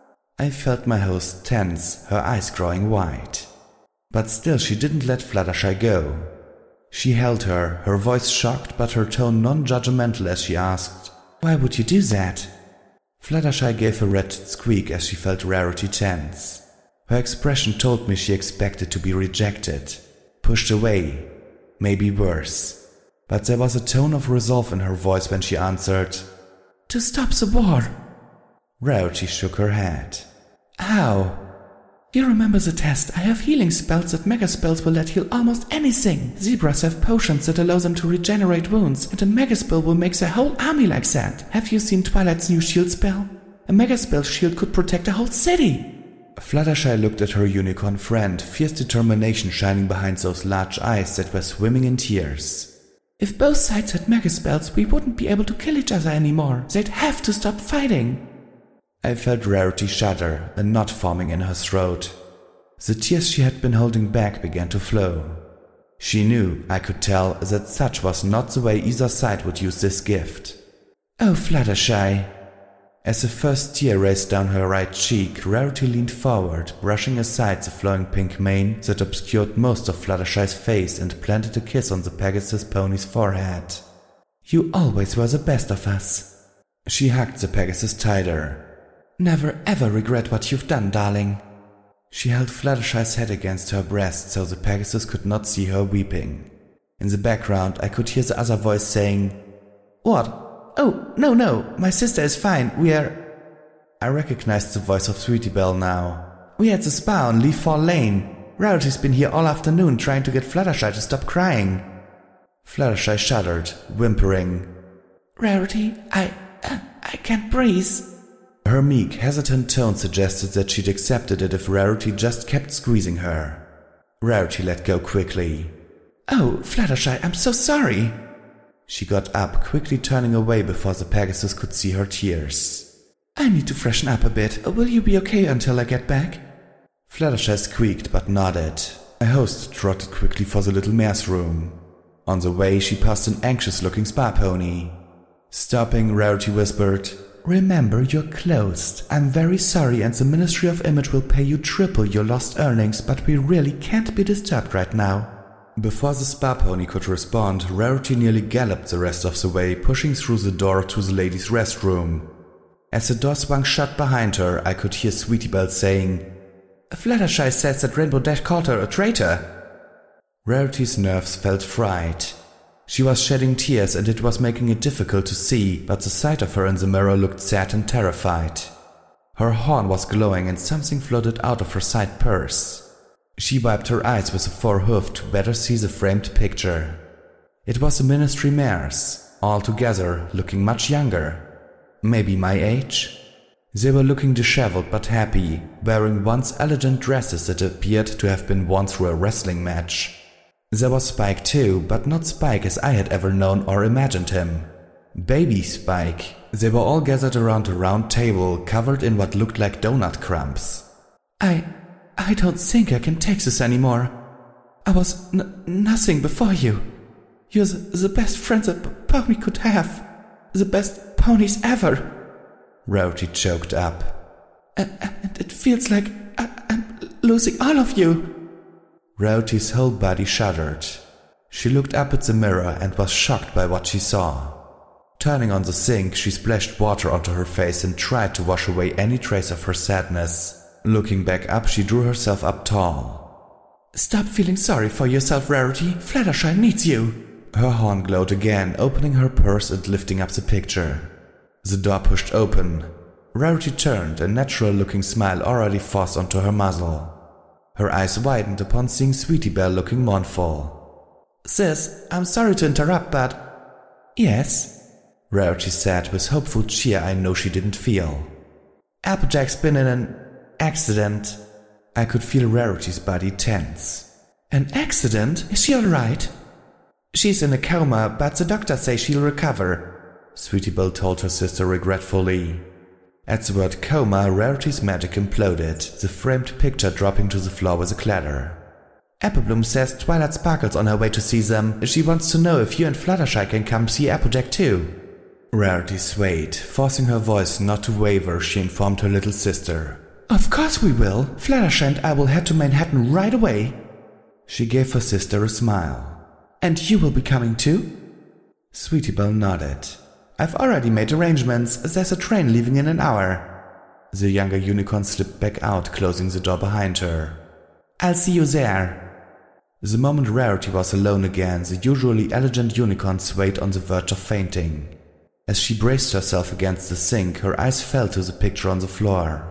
I felt my host tense, her eyes growing wide. But still she didn't let Fluttershy go. She held her, her voice shocked but her tone non-judgmental as she asked, "Why would you do that?" Fluttershy gave a wretched squeak as she felt Rarity tense. Her expression told me she expected to be rejected, pushed away, maybe worse. But there was a tone of resolve in her voice when she answered, "To stop the war." Rarity shook her head. "How?" "You remember the test? I have healing spells that Megaspells will let heal almost anything. Zebras have potions that allow them to regenerate wounds, and a Megaspell will make their whole army like that. Have you seen Twilight's new shield spell? A Megaspell shield could protect a whole city." Fluttershy looked at her unicorn friend, fierce determination shining behind those large eyes that were swimming in tears. "If both sides had Megaspells, we wouldn't be able to kill each other anymore. They'd have to stop fighting." I felt Rarity shudder, a knot forming in her throat. The tears she had been holding back began to flow. She knew, I could tell, that such was not the way either side would use this gift. "Oh, Fluttershy." As the first tear raced down her right cheek, Rarity leaned forward, brushing aside the flowing pink mane that obscured most of Fluttershy's face and planted a kiss on the Pegasus pony's forehead. "You always were the best of us." She hugged the Pegasus tighter. "Never ever regret what you've done, darling." She held Fluttershy's head against her breast so the Pegasus could not see her weeping. In the background I could hear the other voice saying, "What? Oh, no, my sister is fine, I recognized the voice of Sweetie Belle now. "We're at the spa on Leaf Fall Lane. Rarity's been here all afternoon trying to get Fluttershy to stop crying." Fluttershy shuddered, whimpering. "Rarity, I can't breathe." Her meek, hesitant tone suggested that she'd accepted it if Rarity just kept squeezing her. Rarity let go quickly. "Oh, Fluttershy, I'm so sorry." She got up, quickly turning away before the Pegasus could see her tears. "I need to freshen up a bit. Will you be okay until I get back?" Fluttershy squeaked but nodded. My host trotted quickly for the little mare's room. On the way, she passed an anxious-looking spa pony. Stopping, Rarity whispered, "Remember, you're closed. I'm very sorry and the Ministry of Image will pay you triple your lost earnings, but we really can't be disturbed right now." Before the spa pony could respond, Rarity nearly galloped the rest of the way, pushing through the door to the ladies' restroom. As the door swung shut behind her, I could hear Sweetie Belle saying, "Fluttershy says that Rainbow Dash called her a traitor." Rarity's nerves felt fried. She was shedding tears and it was making it difficult to see, but the sight of her in the mirror looked sad and terrified. Her horn was glowing and something floated out of her side purse. She wiped her eyes with a forehoof to better see the framed picture. It was the Ministry mares, all together, looking much younger. Maybe my age? They were looking disheveled but happy, wearing once elegant dresses that appeared to have been worn through a wrestling match. There was Spike too, but not Spike as I had ever known or imagined him. Baby Spike. They were all gathered around a round table, covered in what looked like donut crumbs. I don't think I can take this anymore. I was nothing before you. You're the best friend a pony could have. The best ponies ever." Rarity choked up. And it feels like I'm losing all of you." Rarity's whole body shuddered. She looked up at the mirror and was shocked by what she saw. Turning on the sink, she splashed water onto her face and tried to wash away any trace of her sadness. Looking back up, she drew herself up tall. Stop feeling sorry for yourself, Rarity. Fluttershy needs you. Her horn glowed again, opening her purse and lifting up the picture. The door pushed open. Rarity turned, a natural-looking smile already forced onto her muzzle. Her eyes widened upon seeing Sweetie Belle looking mournful. Sis, I'm sorry to interrupt, but... Yes? Rarity said with hopeful cheer I know she didn't feel. Applejack's been in an accident. I could feel Rarity's body tense. An accident? Is she alright? She's in a coma, but the doctors say she'll recover, Sweetie Belle told her sister regretfully. At the word coma, Rarity's magic imploded, the framed picture dropping to the floor with a clatter. Applebloom says Twilight Sparkle's on her way to see them. She wants to know if you and Fluttershy can come see Applejack too. Rarity swayed. Forcing her voice not to waver, she informed her little sister. Of course we will. Fluttershy and I will head to Manhattan right away. She gave her sister a smile. And you will be coming too? Sweetie Belle nodded. I've already made arrangements. There's a train leaving in an hour. The younger unicorn slipped back out, closing the door behind her. I'll see you there. The moment Rarity was alone again, the usually elegant unicorn swayed on the verge of fainting. As she braced herself against the sink, her eyes fell to the picture on the floor.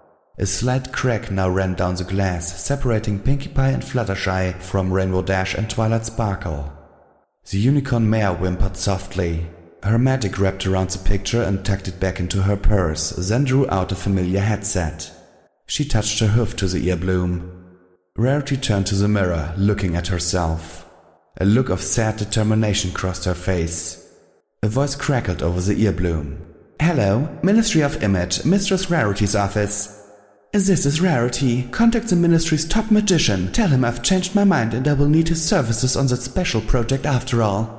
A slight crack now ran down the glass, separating Pinkie Pie and Fluttershy from Rainbow Dash and Twilight Sparkle. The unicorn mare whimpered softly. Her magic wrapped around the picture and tucked it back into her purse, then drew out a familiar headset. She touched her hoof to the earbloom. Rarity turned to the mirror, looking at herself. A look of sad determination crossed her face. A voice crackled over the earbloom. Hello, Ministry of Image, Mistress Rarity's office. This is Rarity. Contact the Ministry's top magician. Tell him I've changed my mind and I will need his services on that special project after all.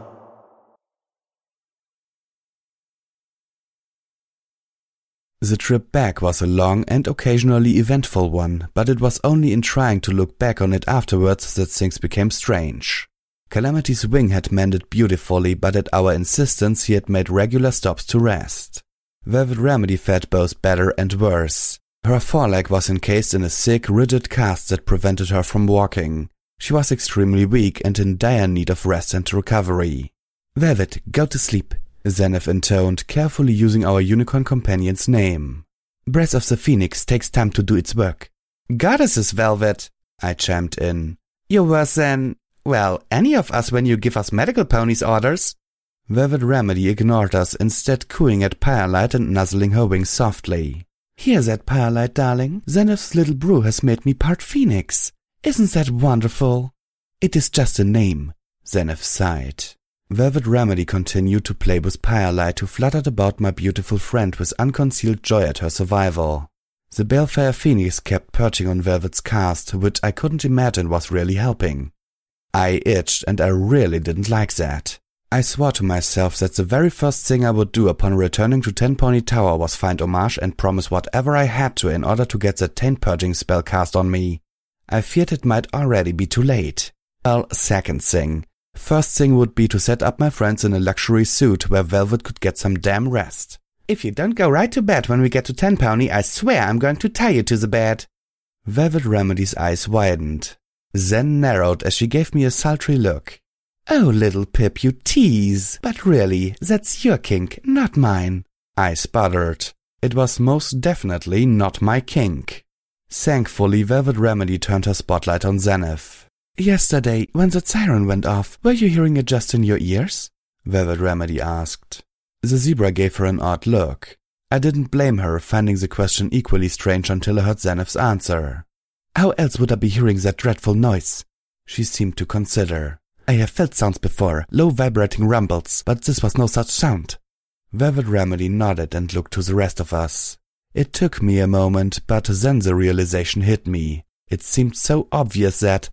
The trip back was a long and occasionally eventful one, but it was only in trying to look back on it afterwards that things became strange. Calamity's wing had mended beautifully, but at our insistence he had made regular stops to rest. Velvet Remedy fared both better and worse. Her foreleg was encased in a thick, rigid cast that prevented her from walking. She was extremely weak and in dire need of rest and recovery. "Velvet, go to sleep," Zenith intoned, carefully using our unicorn companion's name. "Breath of the Phoenix takes time to do its work." "Goddesses, Velvet," I chimed in. "You're worse than, well, any of us when you give us medical ponies orders." Velvet Remedy ignored us, instead cooing at Firelight and nuzzling her wings softly. "Hear that, Firelight, darling? Zenith's little brew has made me part Phoenix. Isn't that wonderful?" "It is just a name," Zenith sighed. Velvet Remedy continued to play with Firelight, who fluttered about my beautiful friend with unconcealed joy at her survival. The balefire Phoenix kept perching on Velvet's cast, which I couldn't imagine was really helping. I itched, and I really didn't like that. I swore to myself that the very first thing I would do upon returning to Ten Pony Tower was find Homage and promise whatever I had to in order to get the taint purging spell cast on me. I feared it might already be too late. Well, second thing. First thing would be to set up my friends in a luxury suite where Velvet could get some damn rest. "If you don't go right to bed when we get to Ten Pony, I swear I'm going to tie you to the bed." Velvet Remedy's eyes widened, then narrowed as she gave me a sultry look. "Oh, little Pip, you tease. But really, that's your kink, not mine." I sputtered. It was most definitely not my kink. Thankfully, Velvet Remedy turned her spotlight on Zenith. "Yesterday, when that siren went off, were you hearing it just in your ears?" Velvet Remedy asked. The zebra gave her an odd look. I didn't blame her, finding the question equally strange until I heard Zenith's answer. "How else would I be hearing that dreadful noise?" She seemed to consider. "I have felt sounds before, low vibrating rumbles, but this was no such sound." Velvet Remedy nodded and looked to the rest of us. It took me a moment, but then the realization hit me. It seemed so obvious that...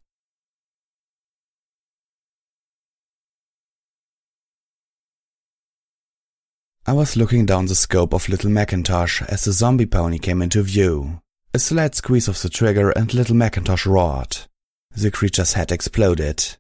I was looking down the scope of Little Macintosh as the zombie pony came into view. A slight squeeze of the trigger and Little Macintosh roared. The creature's head exploded.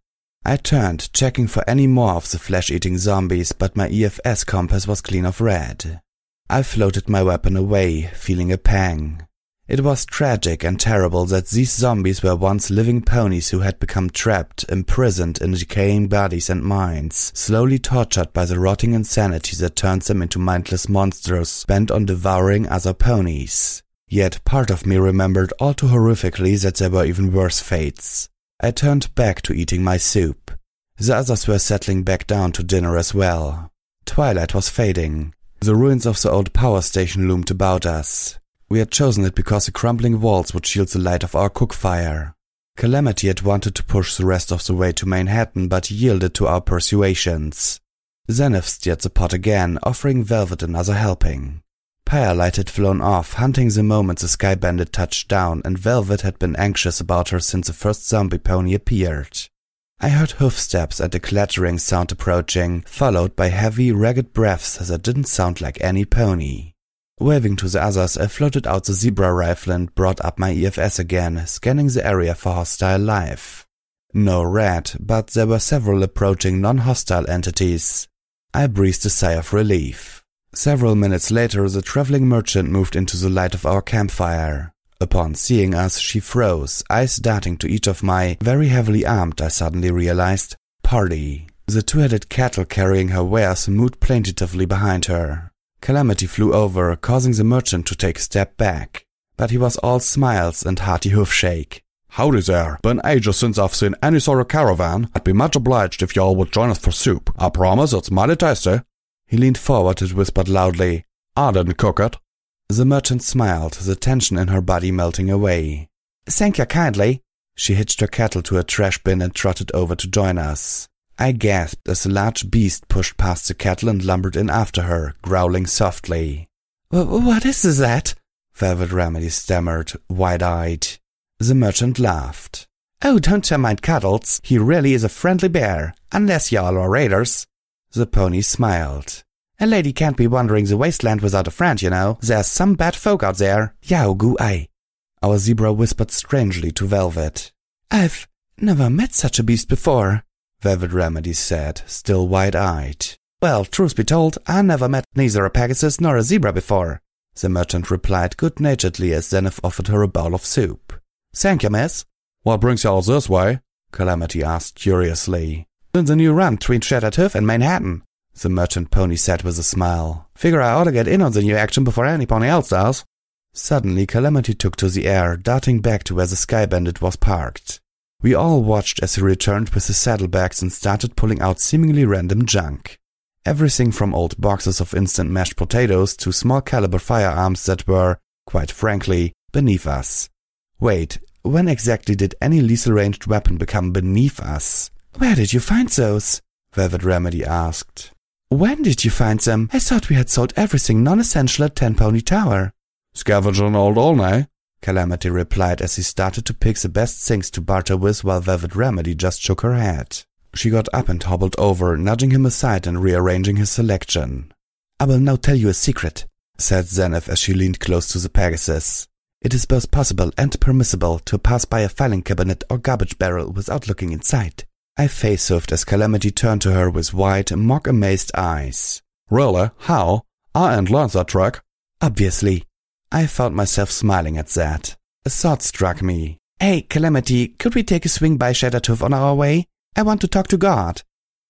I turned, checking for any more of the flesh-eating zombies, but my EFS compass was clean of red. I floated my weapon away, feeling a pang. It was tragic and terrible that these zombies were once living ponies who had become trapped, imprisoned in decaying bodies and minds, slowly tortured by the rotting insanity that turns them into mindless monsters bent on devouring other ponies. Yet part of me remembered all too horrifically that there were even worse fates. I turned back to eating my soup. The others were settling back down to dinner as well. Twilight was fading. The ruins of the old power station loomed about us. We had chosen it because the crumbling walls would shield the light of our cook fire. Calamity had wanted to push the rest of the way to Manhattan, but yielded to our persuasions. Zenith steered the pot again, offering Velvet another helping. Firelight had flown off, hunting the moment the Sky Bandit touched down, and Velvet had been anxious about her since the first zombie pony appeared. I heard hoofsteps and a clattering sound approaching, followed by heavy, ragged breaths that didn't sound like any pony. Waving to the others, I floated out the zebra rifle and brought up my EFS again, scanning the area for hostile life. No rat, but there were several approaching non-hostile entities. I breathed a sigh of relief. Several minutes later, the traveling merchant moved into the light of our campfire. Upon seeing us, she froze, eyes darting to each of my, very heavily armed, I suddenly realized, party. The two-headed cattle carrying her wares mooed plaintively behind her. Calamity flew over, causing the merchant to take a step back. But he was all smiles and hearty hoofshake. Howdy there. Been ages since I've seen any sort of caravan. I'd be much obliged if y'all would join us for soup. I promise it's mighty tasty. He leaned forward and whispered loudly, I didn't cook it. The merchant smiled, the tension in her body melting away. Thank you kindly. She hitched her cattle to a trash bin and trotted over to join us. I gasped as a large beast pushed past the cattle and lumbered in after her, growling softly. What is that? Velvet Remedy stammered, wide-eyed. The merchant laughed. Oh, don't you mind Cuddles. He really is a friendly bear, unless y'all are raiders. The pony smiled. A lady can't be wandering the wasteland without a friend, you know. There's some bad folk out there. Yao gu ai. Our zebra whispered strangely to Velvet. I've never met such a beast before, Velvet Remedy said, still wide-eyed. Well, truth be told, I never met neither a Pegasus nor a zebra before, the merchant replied good-naturedly as Zenith offered her a bowl of soup. Thank you, miss. What brings y'all this way? Calamity asked curiously. Since the new run between Shattered Hoof and Manhattan, the merchant pony said with a smile. Figure I ought to get in on the new action before any pony else does. Suddenly, Calamity took to the air, darting back to where the Sky Bandit was parked. We all watched as he returned with his saddlebags and started pulling out seemingly random junk. Everything from old boxes of instant mashed potatoes to small-caliber firearms that were, quite frankly, beneath us. Wait, when exactly did any lethal-ranged weapon become beneath us? Where did you find those? Velvet Remedy asked. When did you find them? I thought we had sold everything non-essential at Ten Pony Tower. Scavenging old Olney, Calamity replied as he started to pick the best things to barter with while Velvet Remedy just shook her head. She got up and hobbled over, nudging him aside and rearranging his selection. I will now tell you a secret, said Zenith as she leaned close to the Pegasus. It is both possible and permissible to pass by a filing cabinet or garbage barrel without looking inside. I face-huffed as Calamity turned to her with wide, mock-amazed eyes. Really? How? I ain't learned that trick. Obviously. I found myself smiling at that. A thought struck me. Hey, Calamity, could we take a swing by Shattered Hoof on our way? I want to talk to God.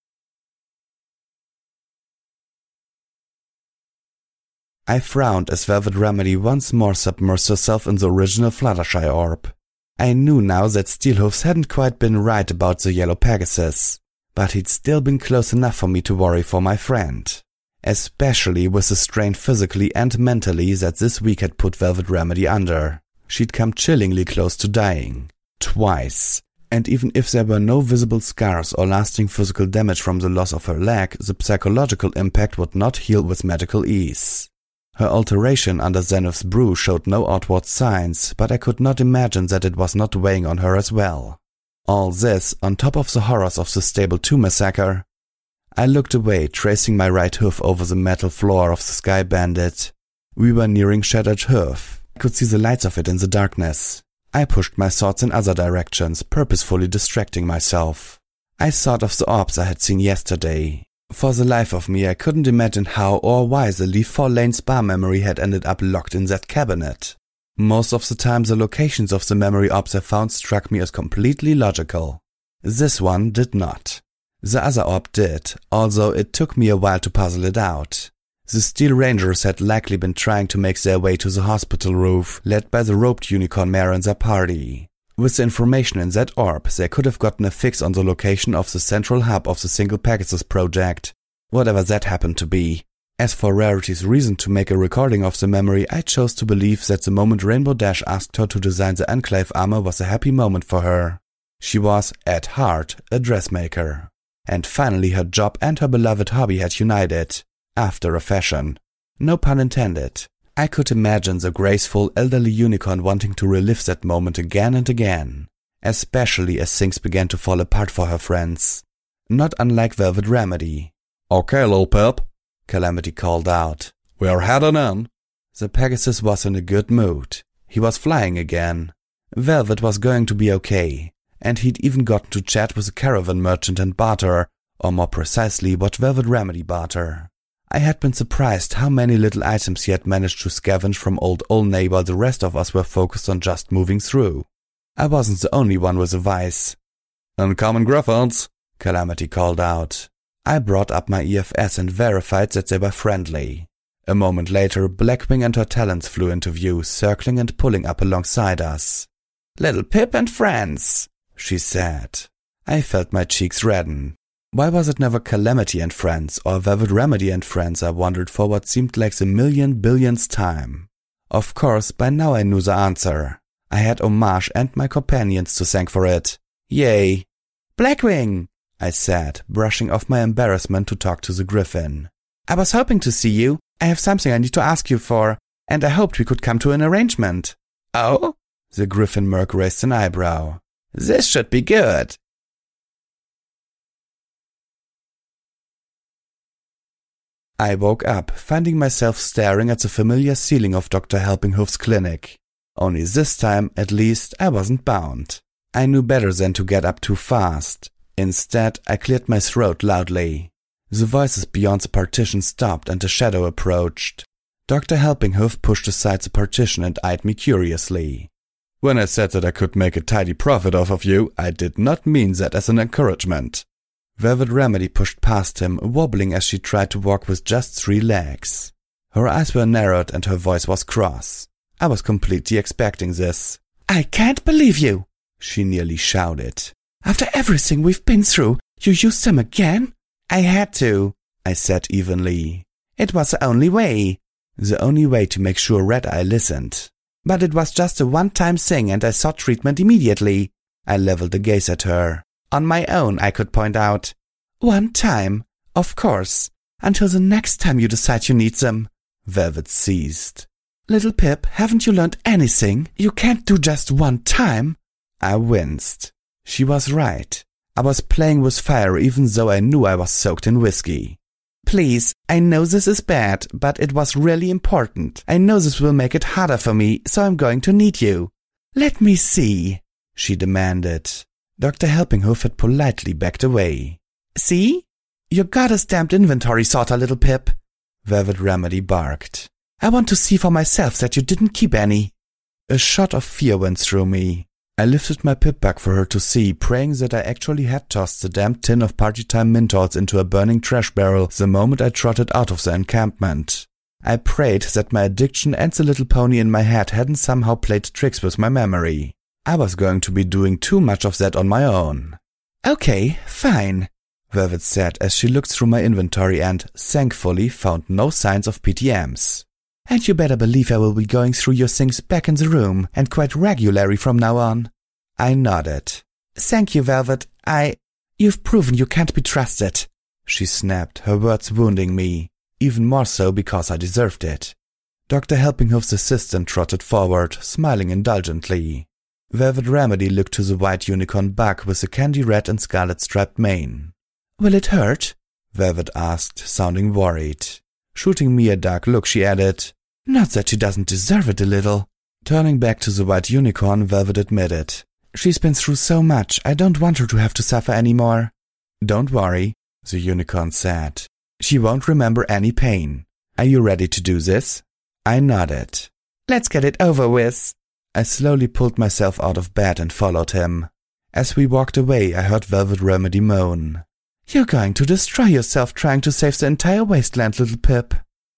I frowned as Velvet Remedy once more submersed herself in the original Fluttershy orb. I knew now that Steelhoofs hadn't quite been right about the yellow Pegasus, but he'd still been close enough for me to worry for my friend. Especially with the strain physically and mentally that this week had put Velvet Remedy under. She'd come chillingly close to dying. Twice. And even if there were no visible scars or lasting physical damage from the loss of her leg, the psychological impact would not heal with medical ease. Her alteration under Zenith's brew showed no outward signs, but I could not imagine that it was not weighing on her as well. All this, on top of the horrors of the Stable 2 massacre. I looked away, tracing my right hoof over the metal floor of the Sky Bandit. We were nearing Shattered Hoof. I could see the lights of it in the darkness. I pushed my thoughts in other directions, purposefully distracting myself. I thought of the orbs I had seen yesterday. For the life of me, I couldn't imagine how or why the Leaf 4 Lane spa memory had ended up locked in that cabinet. Most of the time, the locations of the memory orbs I found struck me as completely logical. This one did not. The other orb did, although it took me a while to puzzle it out. The Steel Rangers had likely been trying to make their way to the hospital roof, led by the roped unicorn mare and their party. With the information in that orb, they could have gotten a fix on the location of the central hub of the Single Pegasus project, whatever that happened to be. As for Rarity's reason to make a recording of the memory, I chose to believe that the moment Rainbow Dash asked her to design the Enclave armor was a happy moment for her. She was, at heart, a dressmaker. And finally her job and her beloved hobby had united, after a fashion. No pun intended. I could imagine the graceful elderly unicorn wanting to relive that moment again and again, especially as things began to fall apart for her friends. Not unlike Velvet Remedy. "Okay, Lil Pip," Calamity called out. "We're heading in." The Pegasus was in a good mood. He was flying again. Velvet was going to be okay, and he'd even gotten to chat with a caravan merchant and barter, or more precisely what Velvet Remedy barter. I had been surprised how many little items he had managed to scavenge from old Olney while the rest of us were focused on just moving through. I wasn't the only one with a vice. "Incoming Griffins," Calamity called out. I brought up my EFS and verified that they were friendly. A moment later, Blackwing and her talons flew into view, circling and pulling up alongside us. "Little Pip and friends," she said. I felt my cheeks redden. Why was it never Calamity and friends, or Velvet Remedy and friends, I wondered for what seemed like the billionth time. Of course, by now I knew the answer. I had Homage and my companions to thank for it. Yay! "Blackwing," I said, brushing off my embarrassment to talk to the Griffin. "I was hoping to see you. I have something I need to ask you for, and I hoped we could come to an arrangement." "Oh?" The Griffin Merc raised an eyebrow. "This should be good." I woke up, finding myself staring at the familiar ceiling of Dr. Helpinghoof's clinic. Only this time, at least, I wasn't bound. I knew better than to get up too fast. Instead, I cleared my throat loudly. The voices beyond the partition stopped and a shadow approached. Dr. Helpinghoof pushed aside the partition and eyed me curiously. "When I said that I could make a tidy profit off of you, I did not mean that as an encouragement." Velvet Remedy pushed past him, wobbling as she tried to walk with just 3 legs. Her eyes were narrowed and her voice was cross. I was completely expecting this. "I can't believe you!" she nearly shouted. "After everything we've been through, you used them again?" "I had to," I said evenly. "It was the only way." The only way to make sure Red Eye listened. "But it was just a one-time thing and I sought treatment immediately." I leveled a gaze at her. "On my own, I could point out." "One time, of course, until the next time you decide you need them." Velvet seized. "Little Pip, haven't you learned anything? You can't do just one time." I winced. She was right. I was playing with fire even though I knew I was soaked in whiskey. "Please, I know this is bad, but it was really important. I know this will make it harder for me, so I'm going to need you." "Let me see," she demanded. Dr. Helpinghoof had politely backed away. "See? You got a stamped inventory sorter, Little Pip," Velvet Remedy barked. "I want to see for myself that you didn't keep any." A shot of fear went through me. I lifted my pip back for her to see, praying that I actually had tossed the damned tin of party time Mentos into a burning trash barrel the moment I trotted out of the encampment. I prayed that my addiction and the little pony in my head hadn't somehow played tricks with my memory. I was going to be doing too much of that on my own. "Okay, fine," Velvet said as she looked through my inventory and, thankfully, found no signs of PTMs. "And you better believe I will be going through your things back in the room, and quite regularly from now on." I nodded. "Thank you, Velvet. You've proven you can't be trusted," she snapped, her words wounding me, even more so because I deserved it. Dr. Helpinghoof's assistant trotted forward, smiling indulgently. Velvet Remedy looked to the white unicorn bug with the candy red and scarlet striped mane. "Will it hurt?" Velvet asked, sounding worried. Shooting me a dark look, she added, "Not that she doesn't deserve it a little." Turning back to the white unicorn, Velvet admitted, "She's been through so much, I don't want her to have to suffer anymore." Don't worry, the unicorn said. She won't remember any pain. Are you ready to do this? I nodded. Let's get it over with. I slowly pulled myself out of bed and followed him. As we walked away, I heard Velvet Remedy moan. You're going to destroy yourself trying to save the entire wasteland, little Pip.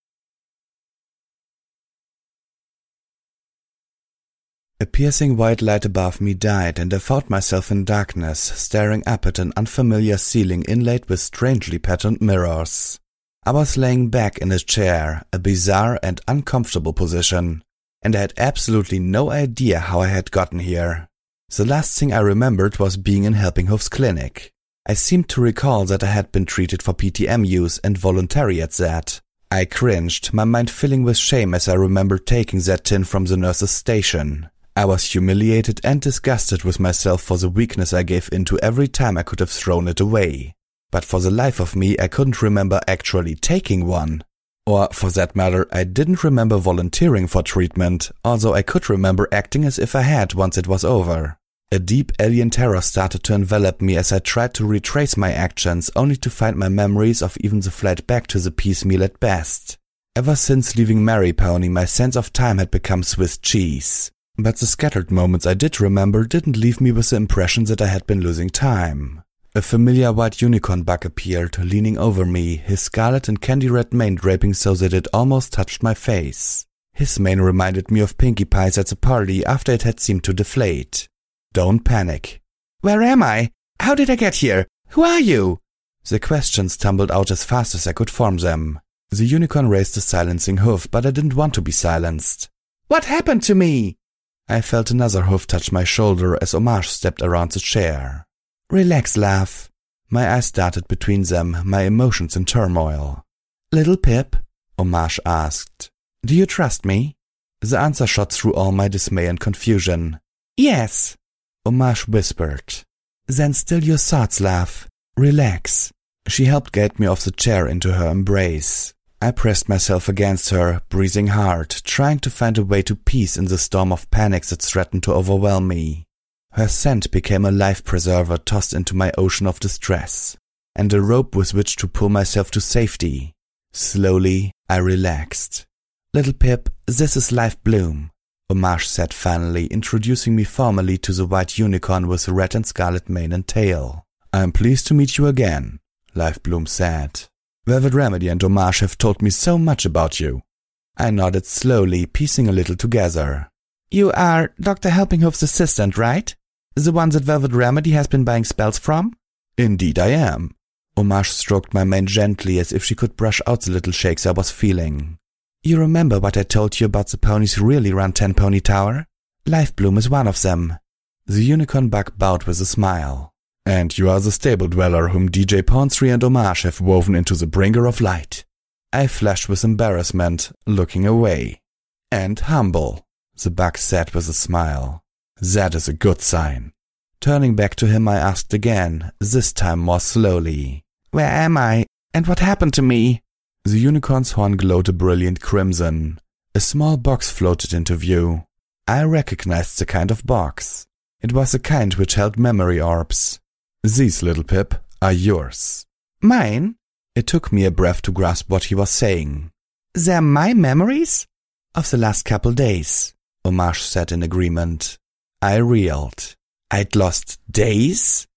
A piercing white light above me died, and I found myself in darkness, staring up at an unfamiliar ceiling inlaid with strangely patterned mirrors. I was laying back in a chair, a bizarre and uncomfortable position, and I had absolutely no idea how I had gotten here. The last thing I remembered was being in Helpinghoof's clinic. I seemed to recall that I had been treated for PTM use and voluntary at that. I cringed, my mind filling with shame as I remembered taking that tin from the nurse's station. I was humiliated and disgusted with myself for the weakness I gave into every time I could have thrown it away. But for the life of me, I couldn't remember actually taking one. Or, for that matter, I didn't remember volunteering for treatment, although I could remember acting as if I had once it was over. A deep alien terror started to envelop me as I tried to retrace my actions, only to find my memories of even the flight back to the piecemeal at best. Ever since leaving Mary Pony, my sense of time had become Swiss cheese. But the scattered moments I did remember didn't leave me with the impression that I had been losing time. A familiar white unicorn bug appeared, leaning over me, his scarlet and candy-red mane draping so that it almost touched my face. His mane reminded me of Pinkie Pie's at the party after it had seemed to deflate. Don't panic. Where am I? How did I get here? Who are you? The questions tumbled out as fast as I could form them. The unicorn raised a silencing hoof, but I didn't want to be silenced. What happened to me? I felt another hoof touch my shoulder as Homage stepped around the chair. Relax, love. My eyes darted between them, my emotions in turmoil. Little Pip? Homage asked. Do you trust me? The answer shot through all my dismay and confusion. Yes. Homage whispered. Then still your thoughts, love. Relax. She helped get me off the chair into her embrace. I pressed myself against her, breathing hard, trying to find a way to peace in the storm of panic that threatened to overwhelm me. Her scent became a life preserver tossed into my ocean of distress, and a rope with which to pull myself to safety. Slowly, I relaxed. Little Pip, this is Life Bloom, Homage said finally, introducing me formally to the white unicorn with the red and scarlet mane and tail. I'm pleased to meet you again, Life Bloom said. Velvet Remedy and Homage have told me so much about you. I nodded slowly, piecing a little together. You are Dr. Helpinghoof's assistant, right? The one that Velvet Remedy has been buying spells from? Indeed I am. Homage stroked my mane gently as if she could brush out the little shakes I was feeling. You remember what I told you about the ponies who really run Ten Pony Tower? Life Bloom is one of them. The unicorn bug bowed with a smile. And you are the stable dweller whom DJ Ponsry and Homage have woven into the bringer of light. I flushed with embarrassment, looking away. And humble, the bug said with a smile. That is a good sign. Turning back to him, I asked again, this time more slowly. Where am I? And what happened to me? The unicorn's horn glowed a brilliant crimson. A small box floated into view. I recognized the kind of box. It was the kind which held memory orbs. These, little Pip, are yours. Mine? It took me a breath to grasp what he was saying. They're my memories? Of the last couple days, Homage said in agreement. I reeled. I'd lost days?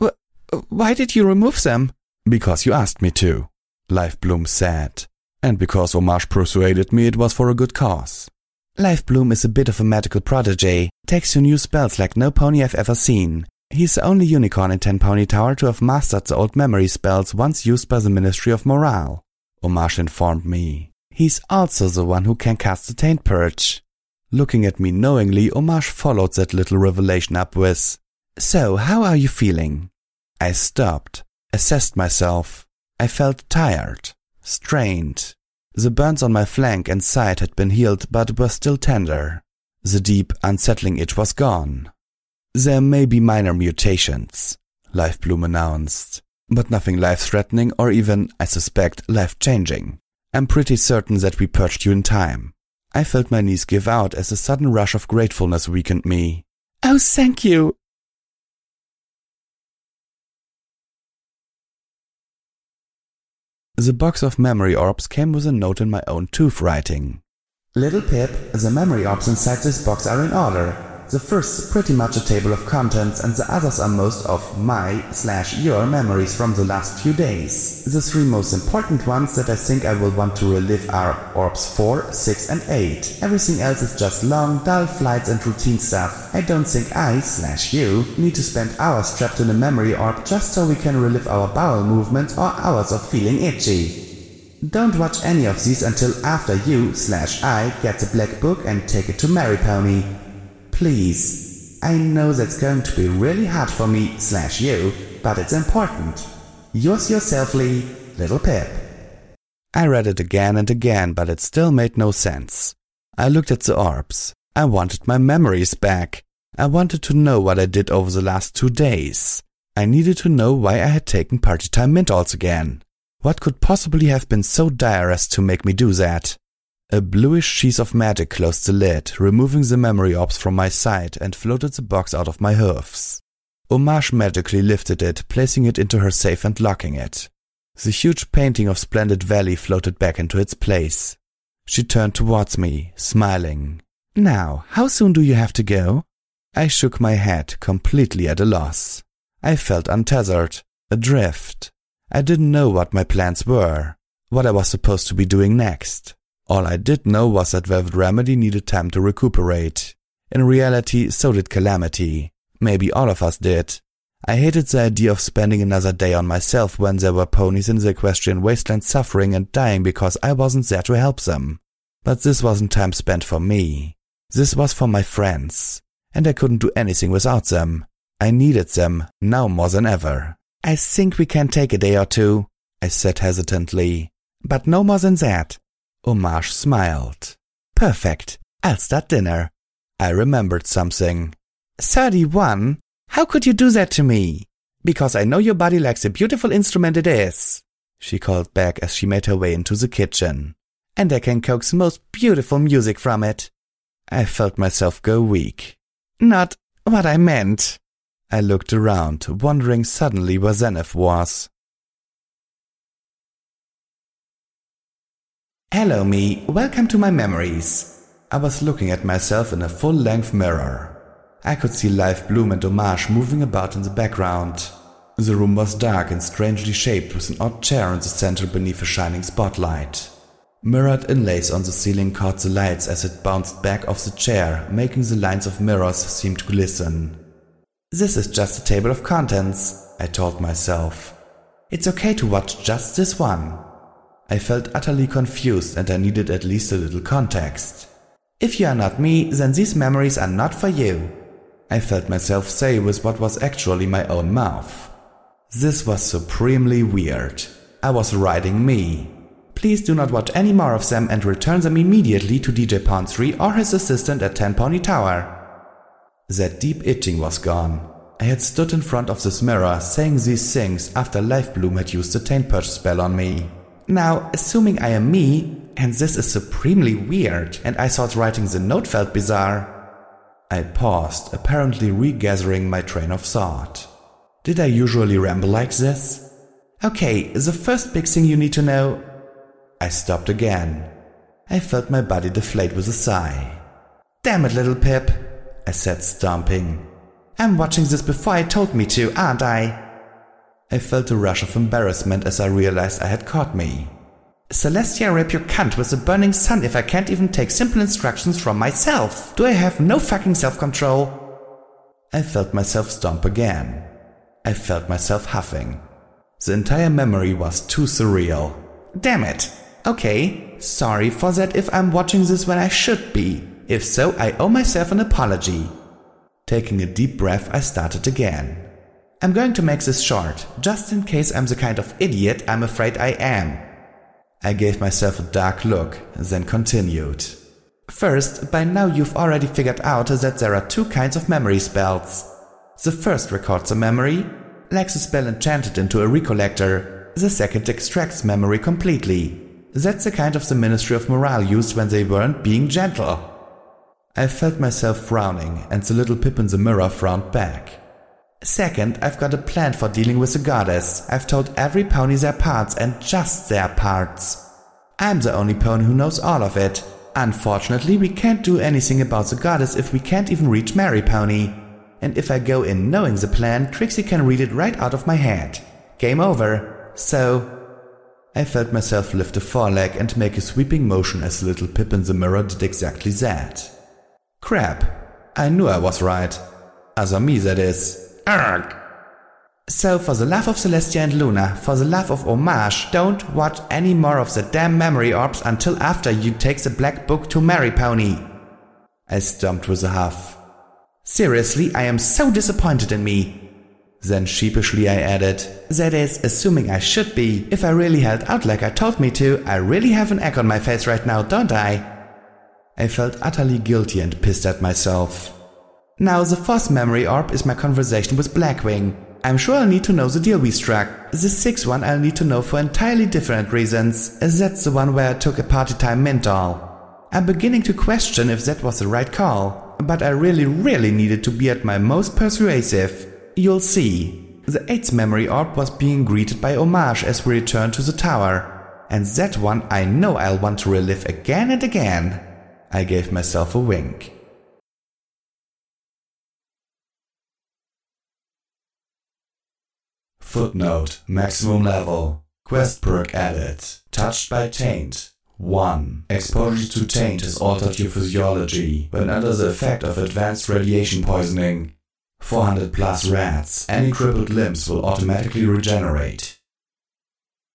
Why did you remove them? Because you asked me to, Life Bloom said. And because Homage persuaded me it was for a good cause. Life Bloom is a bit of a medical prodigy, takes you new spells like no pony I've ever seen. He's the only unicorn in Ten Pony Tower to have mastered the old memory spells once used by the Ministry of Morale, Homage informed me. He's also the one who can cast the Taint Purge. Looking at me knowingly, Homage followed that little revelation up with, So, how are you feeling? I stopped, assessed myself. I felt tired, strained. The burns on my flank and side had been healed but were still tender. The deep, unsettling itch was gone. There may be minor mutations, Life Bloom announced, but nothing life-threatening or even, I suspect, life-changing. I'm pretty certain that we purged you in time. I felt my knees give out as a sudden rush of gratefulness weakened me. Oh, thank you! The box of memory orbs came with a note in my own tooth writing. Little Pip, the memory orbs inside this box are in order. The first is pretty much a table of contents and the others are most of my/your memories from the last few days. The 3 most important ones that I think I will want to relive are orbs 4, 6 and 8. Everything else is just long, dull flights and routine stuff. I don't think I/you need to spend hours trapped in a memory orb just so we can relive our bowel movements or hours of feeling itchy. Don't watch any of these until after you/I get the black book and take it to Mary Pony. Please. I know that's going to be really hard for me/you, but it's important. Yours yourselfly, Little Pip. I read it again and again, but it still made no sense. I looked at the orbs. I wanted my memories back. I wanted to know what I did over the last 2 days. I needed to know why I had taken party time Mintalls again. What could possibly have been so dire as to make me do that? A bluish sheath of magic closed the lid, removing the memory orbs from my sight and floated the box out of my hooves. Homage magically lifted it, placing it into her safe and locking it. The huge painting of Splendid Valley floated back into its place. She turned towards me, smiling. Now, how soon do you have to go? I shook my head, completely at a loss. I felt untethered, adrift. I didn't know what my plans were, what I was supposed to be doing next. All I did know was that Velvet Remedy needed time to recuperate. In reality, so did Calamity. Maybe all of us did. I hated the idea of spending another day on myself when there were ponies in the equestrian wasteland suffering and dying because I wasn't there to help them. But this wasn't time spent for me. This was for my friends. And I couldn't do anything without them. I needed them, now more than ever. I think we can take a day or 2, I said hesitantly. But no more than that. Homage smiled. Perfect. I'll start dinner. I remembered something. 31? How could you do that to me? Because I know your body likes the beautiful instrument it is, she called back as she made her way into the kitchen. And I can coax the most beautiful music from it. I felt myself go weak. Not what I meant. I looked around, wondering suddenly where Zenith was. Hello me, welcome to my memories. I was looking at myself in a full-length mirror. I could see Life Bloom and Homage moving about in the background. The room was dark and strangely shaped with an odd chair in the center beneath a shining spotlight. Mirrored inlays on the ceiling caught the lights as it bounced back off the chair, making the lines of mirrors seem to glisten. This is just a table of contents, I told myself. It's okay to watch just this one. I felt utterly confused and I needed at least a little context. If you are not me, then these memories are not for you, I felt myself say with what was actually my own mouth. This was supremely weird. I was riding me. Please do not watch any more of them and return them immediately to DJ Ponsry or his assistant at 10 Pony Tower. That deep itching was gone. I had stood in front of this mirror saying these things after Life Bloom had used the Taint Purge spell on me. Now, assuming I am me, and this is supremely weird, and I thought writing the note felt bizarre. I paused, apparently regathering my train of thought. Did I usually ramble like this? Okay, the first big thing you need to know... I stopped again. I felt my body deflate with a sigh. Damn it, Little Pip, I said, stomping. I'm watching this before I told me to, aren't I? I felt a rush of embarrassment as I realized I had caught me. Celestia, rape your cunt with the burning sun if I can't even take simple instructions from myself. Do I have no fucking self-control? I felt myself stomp again. I felt myself huffing. The entire memory was too surreal. Damn it. Okay, sorry for that if I'm watching this when I should be. If so, I owe myself an apology. Taking a deep breath, I started again. I'm going to make this short, just in case I'm the kind of idiot I'm afraid I am. I gave myself a dark look, then continued. First, by now you've already figured out that there are 2 kinds of memory spells. The first records a memory, like the spell enchanted into a recollector. The second extracts memory completely. That's the kind of the Ministry of Morale used when they weren't being gentle. I felt myself frowning, and the little Pip in the mirror frowned back. Second, I've got a plan for dealing with the goddess. I've told every pony their parts and just their parts. I'm the only pony who knows all of it. Unfortunately, we can't do anything about the goddess if we can't even reach Mary Pony. And if I go in knowing the plan, Trixie can read it right out of my head. Game over. So... I felt myself lift a foreleg and make a sweeping motion as the little Pip in the mirror did exactly that. Crap. I knew I was right. Other me, that is. Arrgh! So for the love of Celestia and Luna, for the love of Homage, don't watch any more of the damn memory orbs until after you take the black book to Mary Pony. I stomped with a huff. Seriously, I am so disappointed in me. Then sheepishly I added, that is, assuming I should be. If I really held out like I told me to, I really have an egg on my face right now, don't I? I felt utterly guilty and pissed at myself. Now the fourth memory orb is my conversation with Blackwing. I'm sure I'll need to know the deal we struck. The sixth one I'll need to know for entirely different reasons. That's the one where I took a party time mint doll. I'm beginning to question if that was the right call, but I really needed to be at my most persuasive. You'll see. The eighth memory orb was being greeted by Homage as we returned to the tower. And that one I know I'll want to relive again and again. I gave myself a wink. Footnote. Maximum level. Quest perk added. Touched by taint. 1. Exposure to taint has altered your physiology. When under the effect of advanced radiation poisoning, 400 plus rats, any crippled limbs will automatically regenerate.